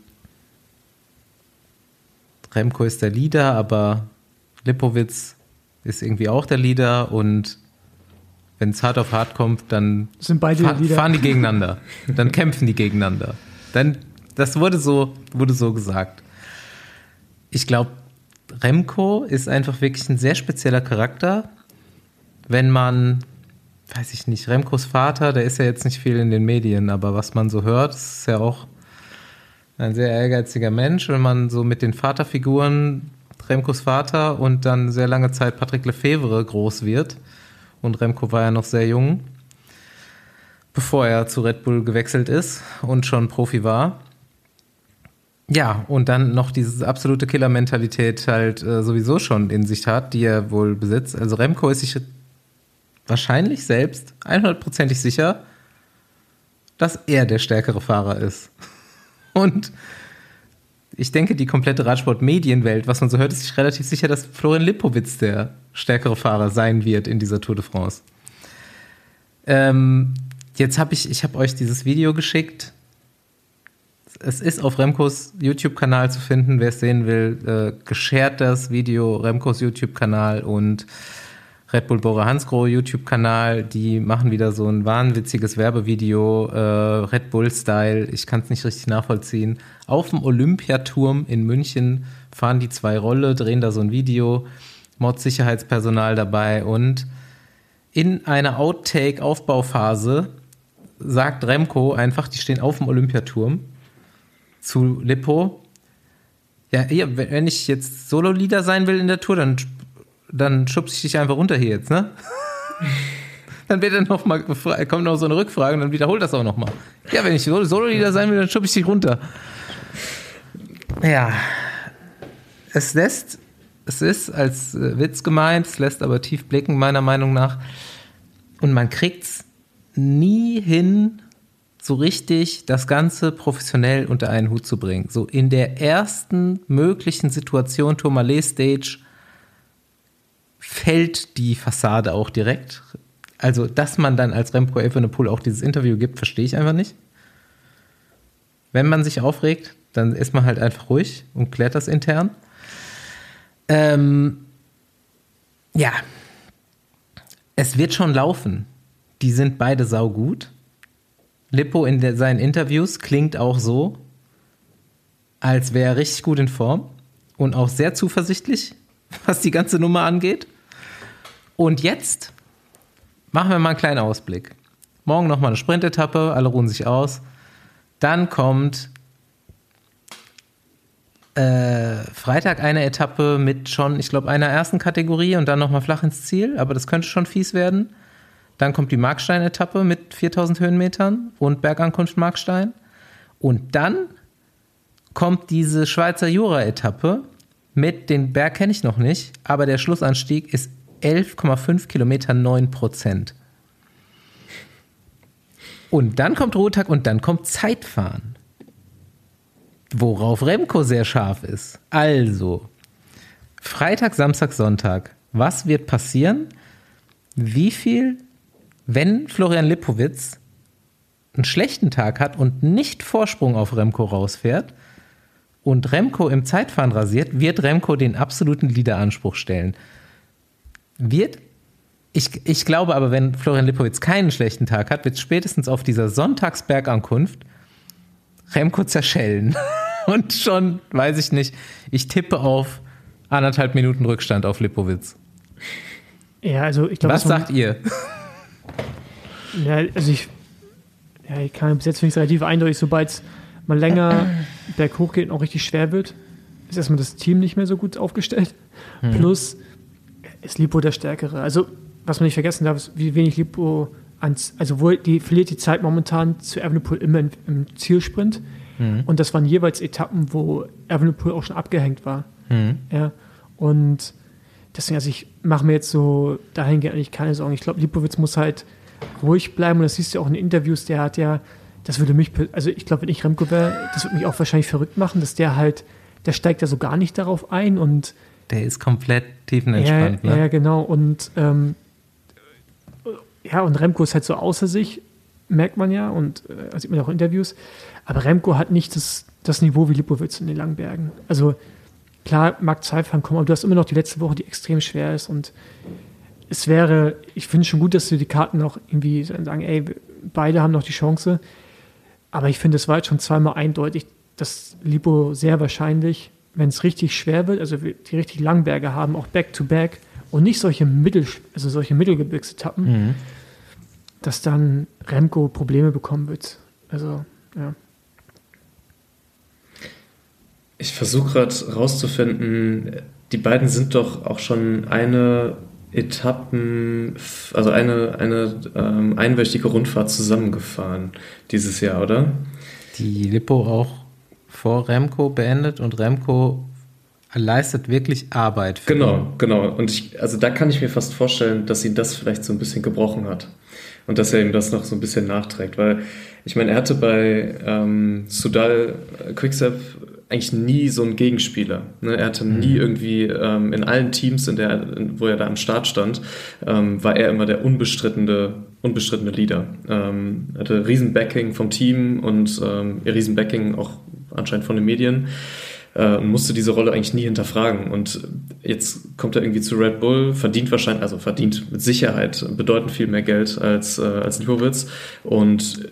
Remco ist der Leader, aber Lipowitz ist irgendwie auch der Leader und wenn es hart auf hart kommt, dann sind beide fahr, Leader. fahren die gegeneinander. Dann kämpfen die gegeneinander. Dann Das wurde so, wurde so gesagt. Ich glaube, Remco ist einfach wirklich ein sehr spezieller Charakter. Wenn man, weiß ich nicht, Remcos Vater, der ist ja jetzt nicht viel in den Medien, aber was man so hört, ist ja auch ein sehr ehrgeiziger Mensch. Wenn man so mit den Vaterfiguren, Remcos Vater und dann sehr lange Zeit Patrick Lefevre groß wird, und Remco war ja noch sehr jung, bevor er zu Red Bull gewechselt ist und schon Profi war. Ja, und dann noch diese absolute Killer-Mentalität halt äh, sowieso schon in sich hat, die er wohl besitzt. Also Remco ist sich wahrscheinlich selbst hundertprozentig sicher, dass er der stärkere Fahrer ist. Und ich denke, die komplette Radsport-Medienwelt, was man so hört, ist sich relativ sicher, dass Florian Lipowitz der stärkere Fahrer sein wird in dieser Tour de France. Ähm, jetzt habe ich, ich habe euch dieses Video geschickt. Es ist auf Remcos YouTube-Kanal zu finden, wer es sehen will. Äh, geshared das Video, Remcos YouTube-Kanal und Red Bull Bora Hansgrohe YouTube-Kanal. Die machen wieder so ein wahnwitziges Werbevideo, äh, Red Bull-Style. Ich kann es nicht richtig nachvollziehen. Auf dem Olympiaturm in München fahren die zwei Rolle, drehen da so ein Video, Mod-Sicherheitspersonal dabei und in einer Outtake-Aufbauphase sagt Remco einfach, die stehen auf dem Olympiaturm, zu Lippo, ja, hier, wenn ich jetzt Solo-Leader sein will in der Tour, dann, dann schubse ich dich einfach runter hier jetzt, ne? Dann wird dann noch mal, kommt noch so eine Rückfrage und dann wiederholt das auch noch mal. Ja, wenn ich Solo-Leader sein will, dann schubse ich dich runter. Ja, es lässt, es ist als Witz gemeint, es lässt aber tief blicken, meiner Meinung nach. Und man kriegt's nie hin, so richtig das Ganze professionell unter einen Hut zu bringen. So in der ersten möglichen Situation, Tourmalet-Stage, fällt die Fassade auch direkt. Also, dass man dann als Remco Evenepoel auch dieses Interview gibt, verstehe ich einfach nicht. Wenn man sich aufregt, dann ist man halt einfach ruhig und klärt das intern. Ähm, ja, es wird schon laufen. Die sind beide saugut. Lippo in der, seinen Interviews klingt auch so, als wäre er richtig gut in Form und auch sehr zuversichtlich, was die ganze Nummer angeht. Und jetzt machen wir mal einen kleinen Ausblick. Morgen nochmal eine Sprintetappe, alle ruhen sich aus. Dann kommt äh, Freitag eine Etappe mit schon, ich glaube, einer ersten Kategorie und dann nochmal flach ins Ziel, aber das könnte schon fies werden. Dann kommt die Markstein-Etappe mit viertausend Höhenmetern und Bergankunft Markstein. Und dann kommt diese Schweizer Jura-Etappe mit, den Berg kenne ich noch nicht, aber der Schlussanstieg ist elf Komma fünf Kilometer, neun Prozent. Und dann kommt Ruhetag und dann kommt Zeitfahren. Worauf Remco sehr scharf ist. Also, Freitag, Samstag, Sonntag. Was wird passieren? Wie viel, wenn Florian Lipowitz einen schlechten Tag hat und nicht Vorsprung auf Remco rausfährt und Remco im Zeitfahren rasiert, wird Remco den absoluten Leaderanspruch stellen. Wird, ich, ich glaube aber, wenn Florian Lipowitz keinen schlechten Tag hat, wird spätestens auf dieser Sonntagsbergankunft Remco zerschellen. Und schon, weiß ich nicht, ich tippe auf anderthalb Minuten Rückstand auf Lipowitz. Ja, also ich glaube. Was sagt ihr? Ja, also ich, ja, ich kann bis jetzt finde ich es relativ eindeutig, sobald es mal länger berghoch geht und auch richtig schwer wird, ist erstmal das Team nicht mehr so gut aufgestellt. Hm. Plus ist Lipo der Stärkere. Also, was man nicht vergessen darf, ist, wie wenig Lipo ans, also wo die verliert die Zeit momentan zu Evenepoel immer im, im Zielsprint. Mhm. Und das waren jeweils Etappen, wo Evenepoel auch schon abgehängt war. Mhm. Ja, und deswegen, also ich mache mir jetzt so dahingehend eigentlich keine Sorgen. Ich glaube, Lipowitz muss halt ruhig bleiben und das siehst du auch in Interviews, der hat ja, das würde mich, also ich glaube, wenn ich Remco wäre, das würde mich auch wahrscheinlich verrückt machen, dass der halt, der steigt ja so gar nicht darauf ein und der ist komplett tiefenentspannt, ja, ne? Ja, genau. Und ähm, ja, und Remco ist halt so außer sich, merkt man ja, und äh, sieht man auch in Interviews. Aber Remco hat nicht das, das Niveau wie Lipowitz in den Langbergen. Also klar, mag Zeitfahren kommen, aber du hast immer noch die letzte Woche, die extrem schwer ist. Und es wäre, ich finde schon gut, dass du die Karten noch irgendwie sagen, ey, beide haben noch die Chance. Aber ich finde, es war jetzt schon zweimal eindeutig, dass Lipo sehr wahrscheinlich, wenn es richtig schwer wird, also die richtig Langberge haben, auch Back-to-Back und nicht solche Mittel, also solche Mittelgebirgsetappen, mhm. dass dann Remco Probleme bekommen wird. Also, ja. Ich versuche gerade rauszufinden, die beiden sind doch auch schon eine Etappen, also eine, eine ähm, einwöchige Rundfahrt zusammengefahren dieses Jahr, oder? Die Lipo auch vor Remco beendet und Remco leistet wirklich Arbeit. Für genau, ihn. genau. Und ich, also da kann ich mir fast vorstellen, dass ihn das vielleicht so ein bisschen gebrochen hat und dass er ihm das noch so ein bisschen nachträgt, weil ich meine, er hatte bei ähm, Soudal Quickstep eigentlich nie so einen Gegenspieler. Ne? Er hatte nie irgendwie ähm, in allen Teams, in der, wo er da am Start stand, ähm, war er immer der unbestrittene, unbestrittene Leader. Ähm, er hatte riesen Backing vom Team und ähm, riesen Backing auch anscheinend von den Medien äh, und musste diese Rolle eigentlich nie hinterfragen. Und jetzt kommt er irgendwie zu Red Bull, verdient wahrscheinlich, also verdient mit Sicherheit bedeutend viel mehr Geld als, äh, als Lipowitz und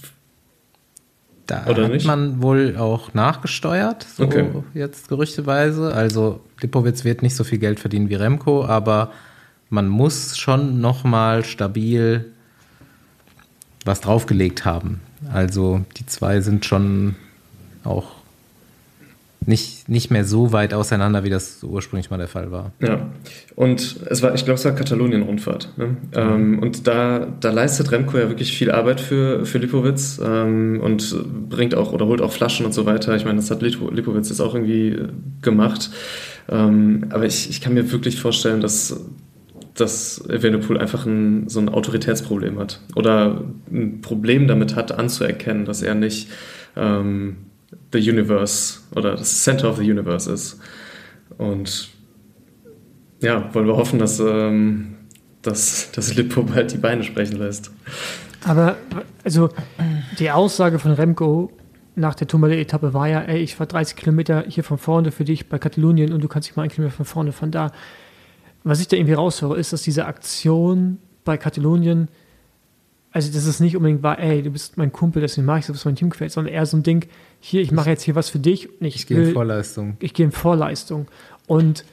Da Oder hat nicht? man wohl auch nachgesteuert, so Okay. jetzt gerüchteweise. Also Lipowitz wird nicht so viel Geld verdienen wie Remco, aber man muss schon nochmal stabil was draufgelegt haben. Also die zwei sind schon auch nicht, nicht mehr so weit auseinander, wie das ursprünglich mal der Fall war. Ja, und es war, ich glaube, es war Katalonien-Rundfahrt. Ne? Mhm. Ähm, und da, da leistet Remco ja wirklich viel Arbeit für, für Lipowitz ähm, und bringt auch oder holt auch Flaschen und so weiter. Ich meine, das hat Lipo, Lipowitz jetzt auch irgendwie gemacht. Ähm, aber ich, ich kann mir wirklich vorstellen, dass, dass Evenepoel einfach ein, so ein Autoritätsproblem hat oder ein Problem damit hat, anzuerkennen, dass er nicht ähm, the Universe oder das Center of the Universe ist. Und ja, wollen wir hoffen, dass, ähm, dass, dass Lippo bald die Beine sprechen lässt. Aber also die Aussage von Remco nach der Tourmalet-Etappe war ja, ey, ich fahre dreißig Kilometer hier von vorne für dich bei Katalonien und du kannst dich mal einen Kilometer von vorne von da. Was ich da irgendwie raushöre, ist, dass diese Aktion bei Katalonien, also dass es nicht unbedingt war, ey, du bist mein Kumpel, deswegen mache ich so, was mein Team gefällt, sondern eher so ein Ding, hier, ich mache jetzt hier was für dich. Und ich Ich gehe in Vorleistung. Ich gehe in Vorleistung. Und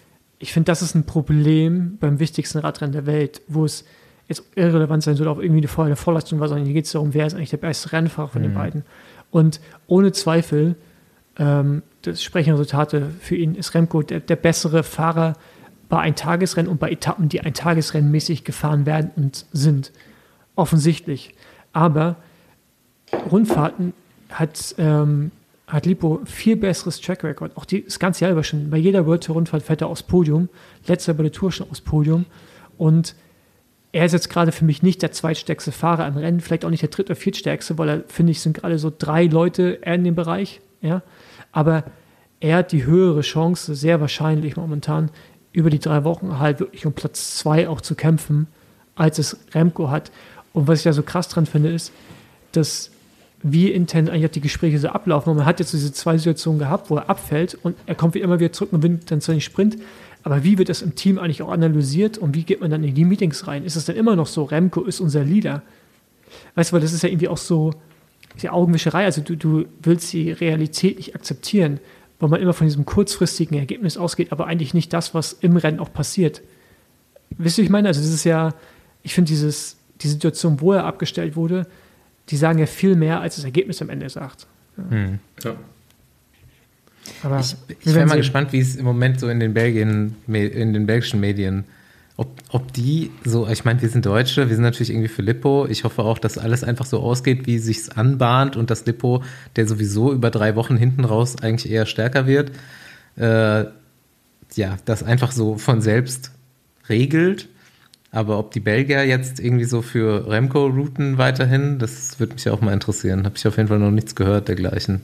ich finde, das ist ein Problem beim wichtigsten Radrennen der Welt, wo es jetzt irrelevant sein soll, ob irgendwie eine Vor- eine Vorleistung war, sondern hier geht es darum, wer ist eigentlich der beste Rennfahrer von mhm. den beiden. Und ohne Zweifel, ähm, das sprechen Resultate für ihn, ist Remco der, der bessere Fahrer bei Eintagesrennen und bei Etappen, die eintagesrennmäßig gefahren werden und sind. Offensichtlich. Aber Rundfahrten hat, ähm, hat Lippo viel besseres Track Record. Auch die, das ganze Jahr über schon. Bei jeder World Tour Rundfahrt fährt er aufs Podium. Letzter bei der Tour schon aufs Podium. Und er ist jetzt gerade für mich nicht der zweitstärkste Fahrer am Rennen, vielleicht auch nicht der dritt- oder viertstärkste, weil er, finde ich, sind gerade so drei Leute in dem Bereich. Ja? Aber er hat die höhere Chance, sehr wahrscheinlich momentan, über die drei Wochen halt wirklich um Platz zwei auch zu kämpfen, als es Remco hat. Und was ich da so krass dran finde, ist, dass wie intern eigentlich auch die Gespräche so ablaufen. Und man hat jetzt diese zwei Situationen gehabt, wo er abfällt und er kommt wie immer wieder zurück und gewinnt dann zwar den Sprint. Aber wie wird das im Team eigentlich auch analysiert und wie geht man dann in die Meetings rein? Ist es dann immer noch so, Remco ist unser Leader? Weißt du, weil das ist ja irgendwie auch so die Augenwischerei. Also du, du willst die Realität nicht akzeptieren, weil man immer von diesem kurzfristigen Ergebnis ausgeht, aber eigentlich nicht das, was im Rennen auch passiert. Wisst ihr, was ich meine? Also das ist ja, ich finde dieses, die Situation, wo er abgestellt wurde, die sagen ja viel mehr, als das Ergebnis am Ende sagt. Ja. Hm. Ja. Aber ich ich wäre mal gespannt, wie es im Moment so in den Belgien, in den belgischen Medien, ob, ob die so, ich meine, wir sind Deutsche, wir sind natürlich irgendwie für Lippo. Ich hoffe auch, dass alles einfach so ausgeht, wie es sich anbahnt und dass Lippo, der sowieso über drei Wochen hinten raus eigentlich eher stärker wird, äh, ja, das einfach so von selbst regelt. Aber ob die Belgier jetzt irgendwie so für Remco routen weiterhin, das würde mich auch mal interessieren. Habe ich auf jeden Fall noch nichts gehört dergleichen.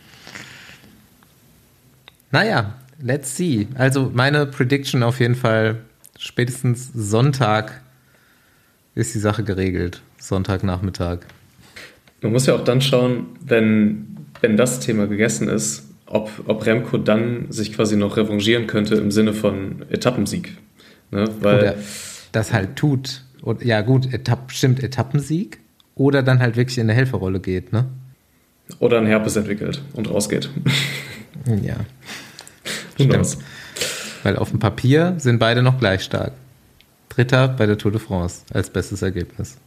Naja, let's see. Also meine Prediction auf jeden Fall, spätestens Sonntag ist die Sache geregelt. Sonntagnachmittag. Man muss ja auch dann schauen, wenn, wenn das Thema gegessen ist, ob, ob Remco dann sich quasi noch revanchieren könnte im Sinne von Etappensieg. Ne? Weil Oder das halt tut. Und, ja gut, Etapp, stimmt, Etappensieg. Oder dann halt wirklich in der Helferrolle geht, ne? Oder einen Herpes entwickelt und rausgeht. Ja, stimmt. Weil auf dem Papier sind beide noch gleich stark. Dritter bei der Tour de France als bestes Ergebnis.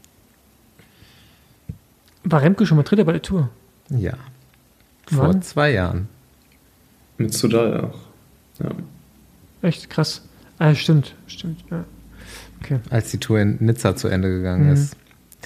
War Remco schon mal Dritter bei der Tour? Ja. Vor Wann? zwei Jahren. Mit Soudal auch. Ja. Echt krass. Ah, stimmt, stimmt, ja. Okay. Als die Tour in Nizza zu Ende gegangen Mhm. ist.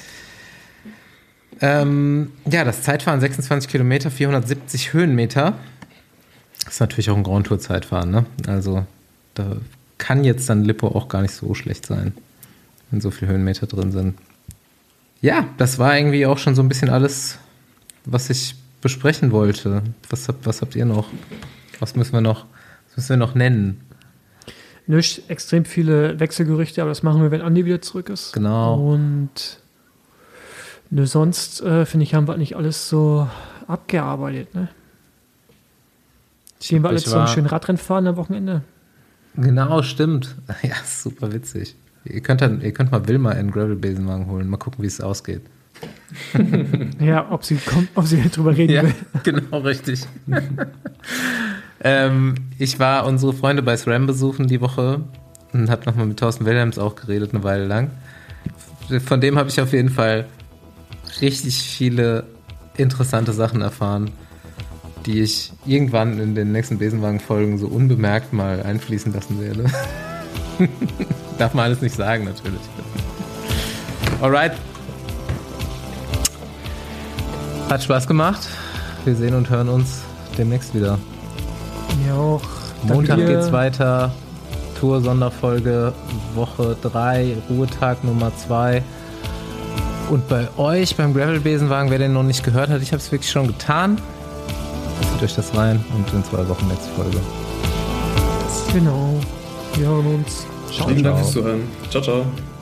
Ähm, ja, das Zeitfahren sechsundzwanzig Kilometer, vierhundertsiebzig Höhenmeter. Das ist natürlich auch ein Grand Tour Zeitfahren, ne? Also da kann jetzt dann Lippo auch gar nicht so schlecht sein, wenn so viele Höhenmeter drin sind. Ja, das war irgendwie auch schon so ein bisschen alles, was ich besprechen wollte. Was habt, was habt ihr noch? Was müssen wir noch, was müssen wir noch nennen? Nicht extrem viele Wechselgerüchte, aber das machen wir, wenn Andi wieder zurück ist. Genau. Und ne, sonst, äh, finde ich, haben wir nicht alles so abgearbeitet, ne? Gehen wir alle Ich zu einem war- schönen Radrennen fahren am Wochenende? Genau, stimmt. Ja, super witzig. Ihr könnt, dann, ihr könnt mal Wilma einen Gravel-Besenwagen holen. Mal gucken, wie es ausgeht. Ja, ob sie kommt, ob sie drüber reden Ja, will. genau, richtig. ähm, ich war unsere Freunde bei SRAM besuchen die Woche und habe nochmal mit Thorsten Wilhelms auch geredet, eine Weile lang. Von dem habe ich auf jeden Fall richtig viele interessante Sachen erfahren, die ich irgendwann in den nächsten Besenwagen-Folgen so unbemerkt mal einfließen lassen werde. Darf man alles nicht sagen, natürlich. Alright. Hat Spaß gemacht. Wir sehen und hören uns demnächst wieder. Ja, auch. Montag Danke dir. geht's weiter. Tour-Sonderfolge, Woche drei, Ruhetag Nummer zwei. Und bei euch beim Gravel-Besenwagen, wer den noch nicht gehört hat, ich habe es wirklich schon getan. Zieht euch das rein und in zwei Wochen nächste Folge. Genau. Wir hören uns. Ciao, Vielen Dank ciao. fürs Zuhören. Ciao, ciao.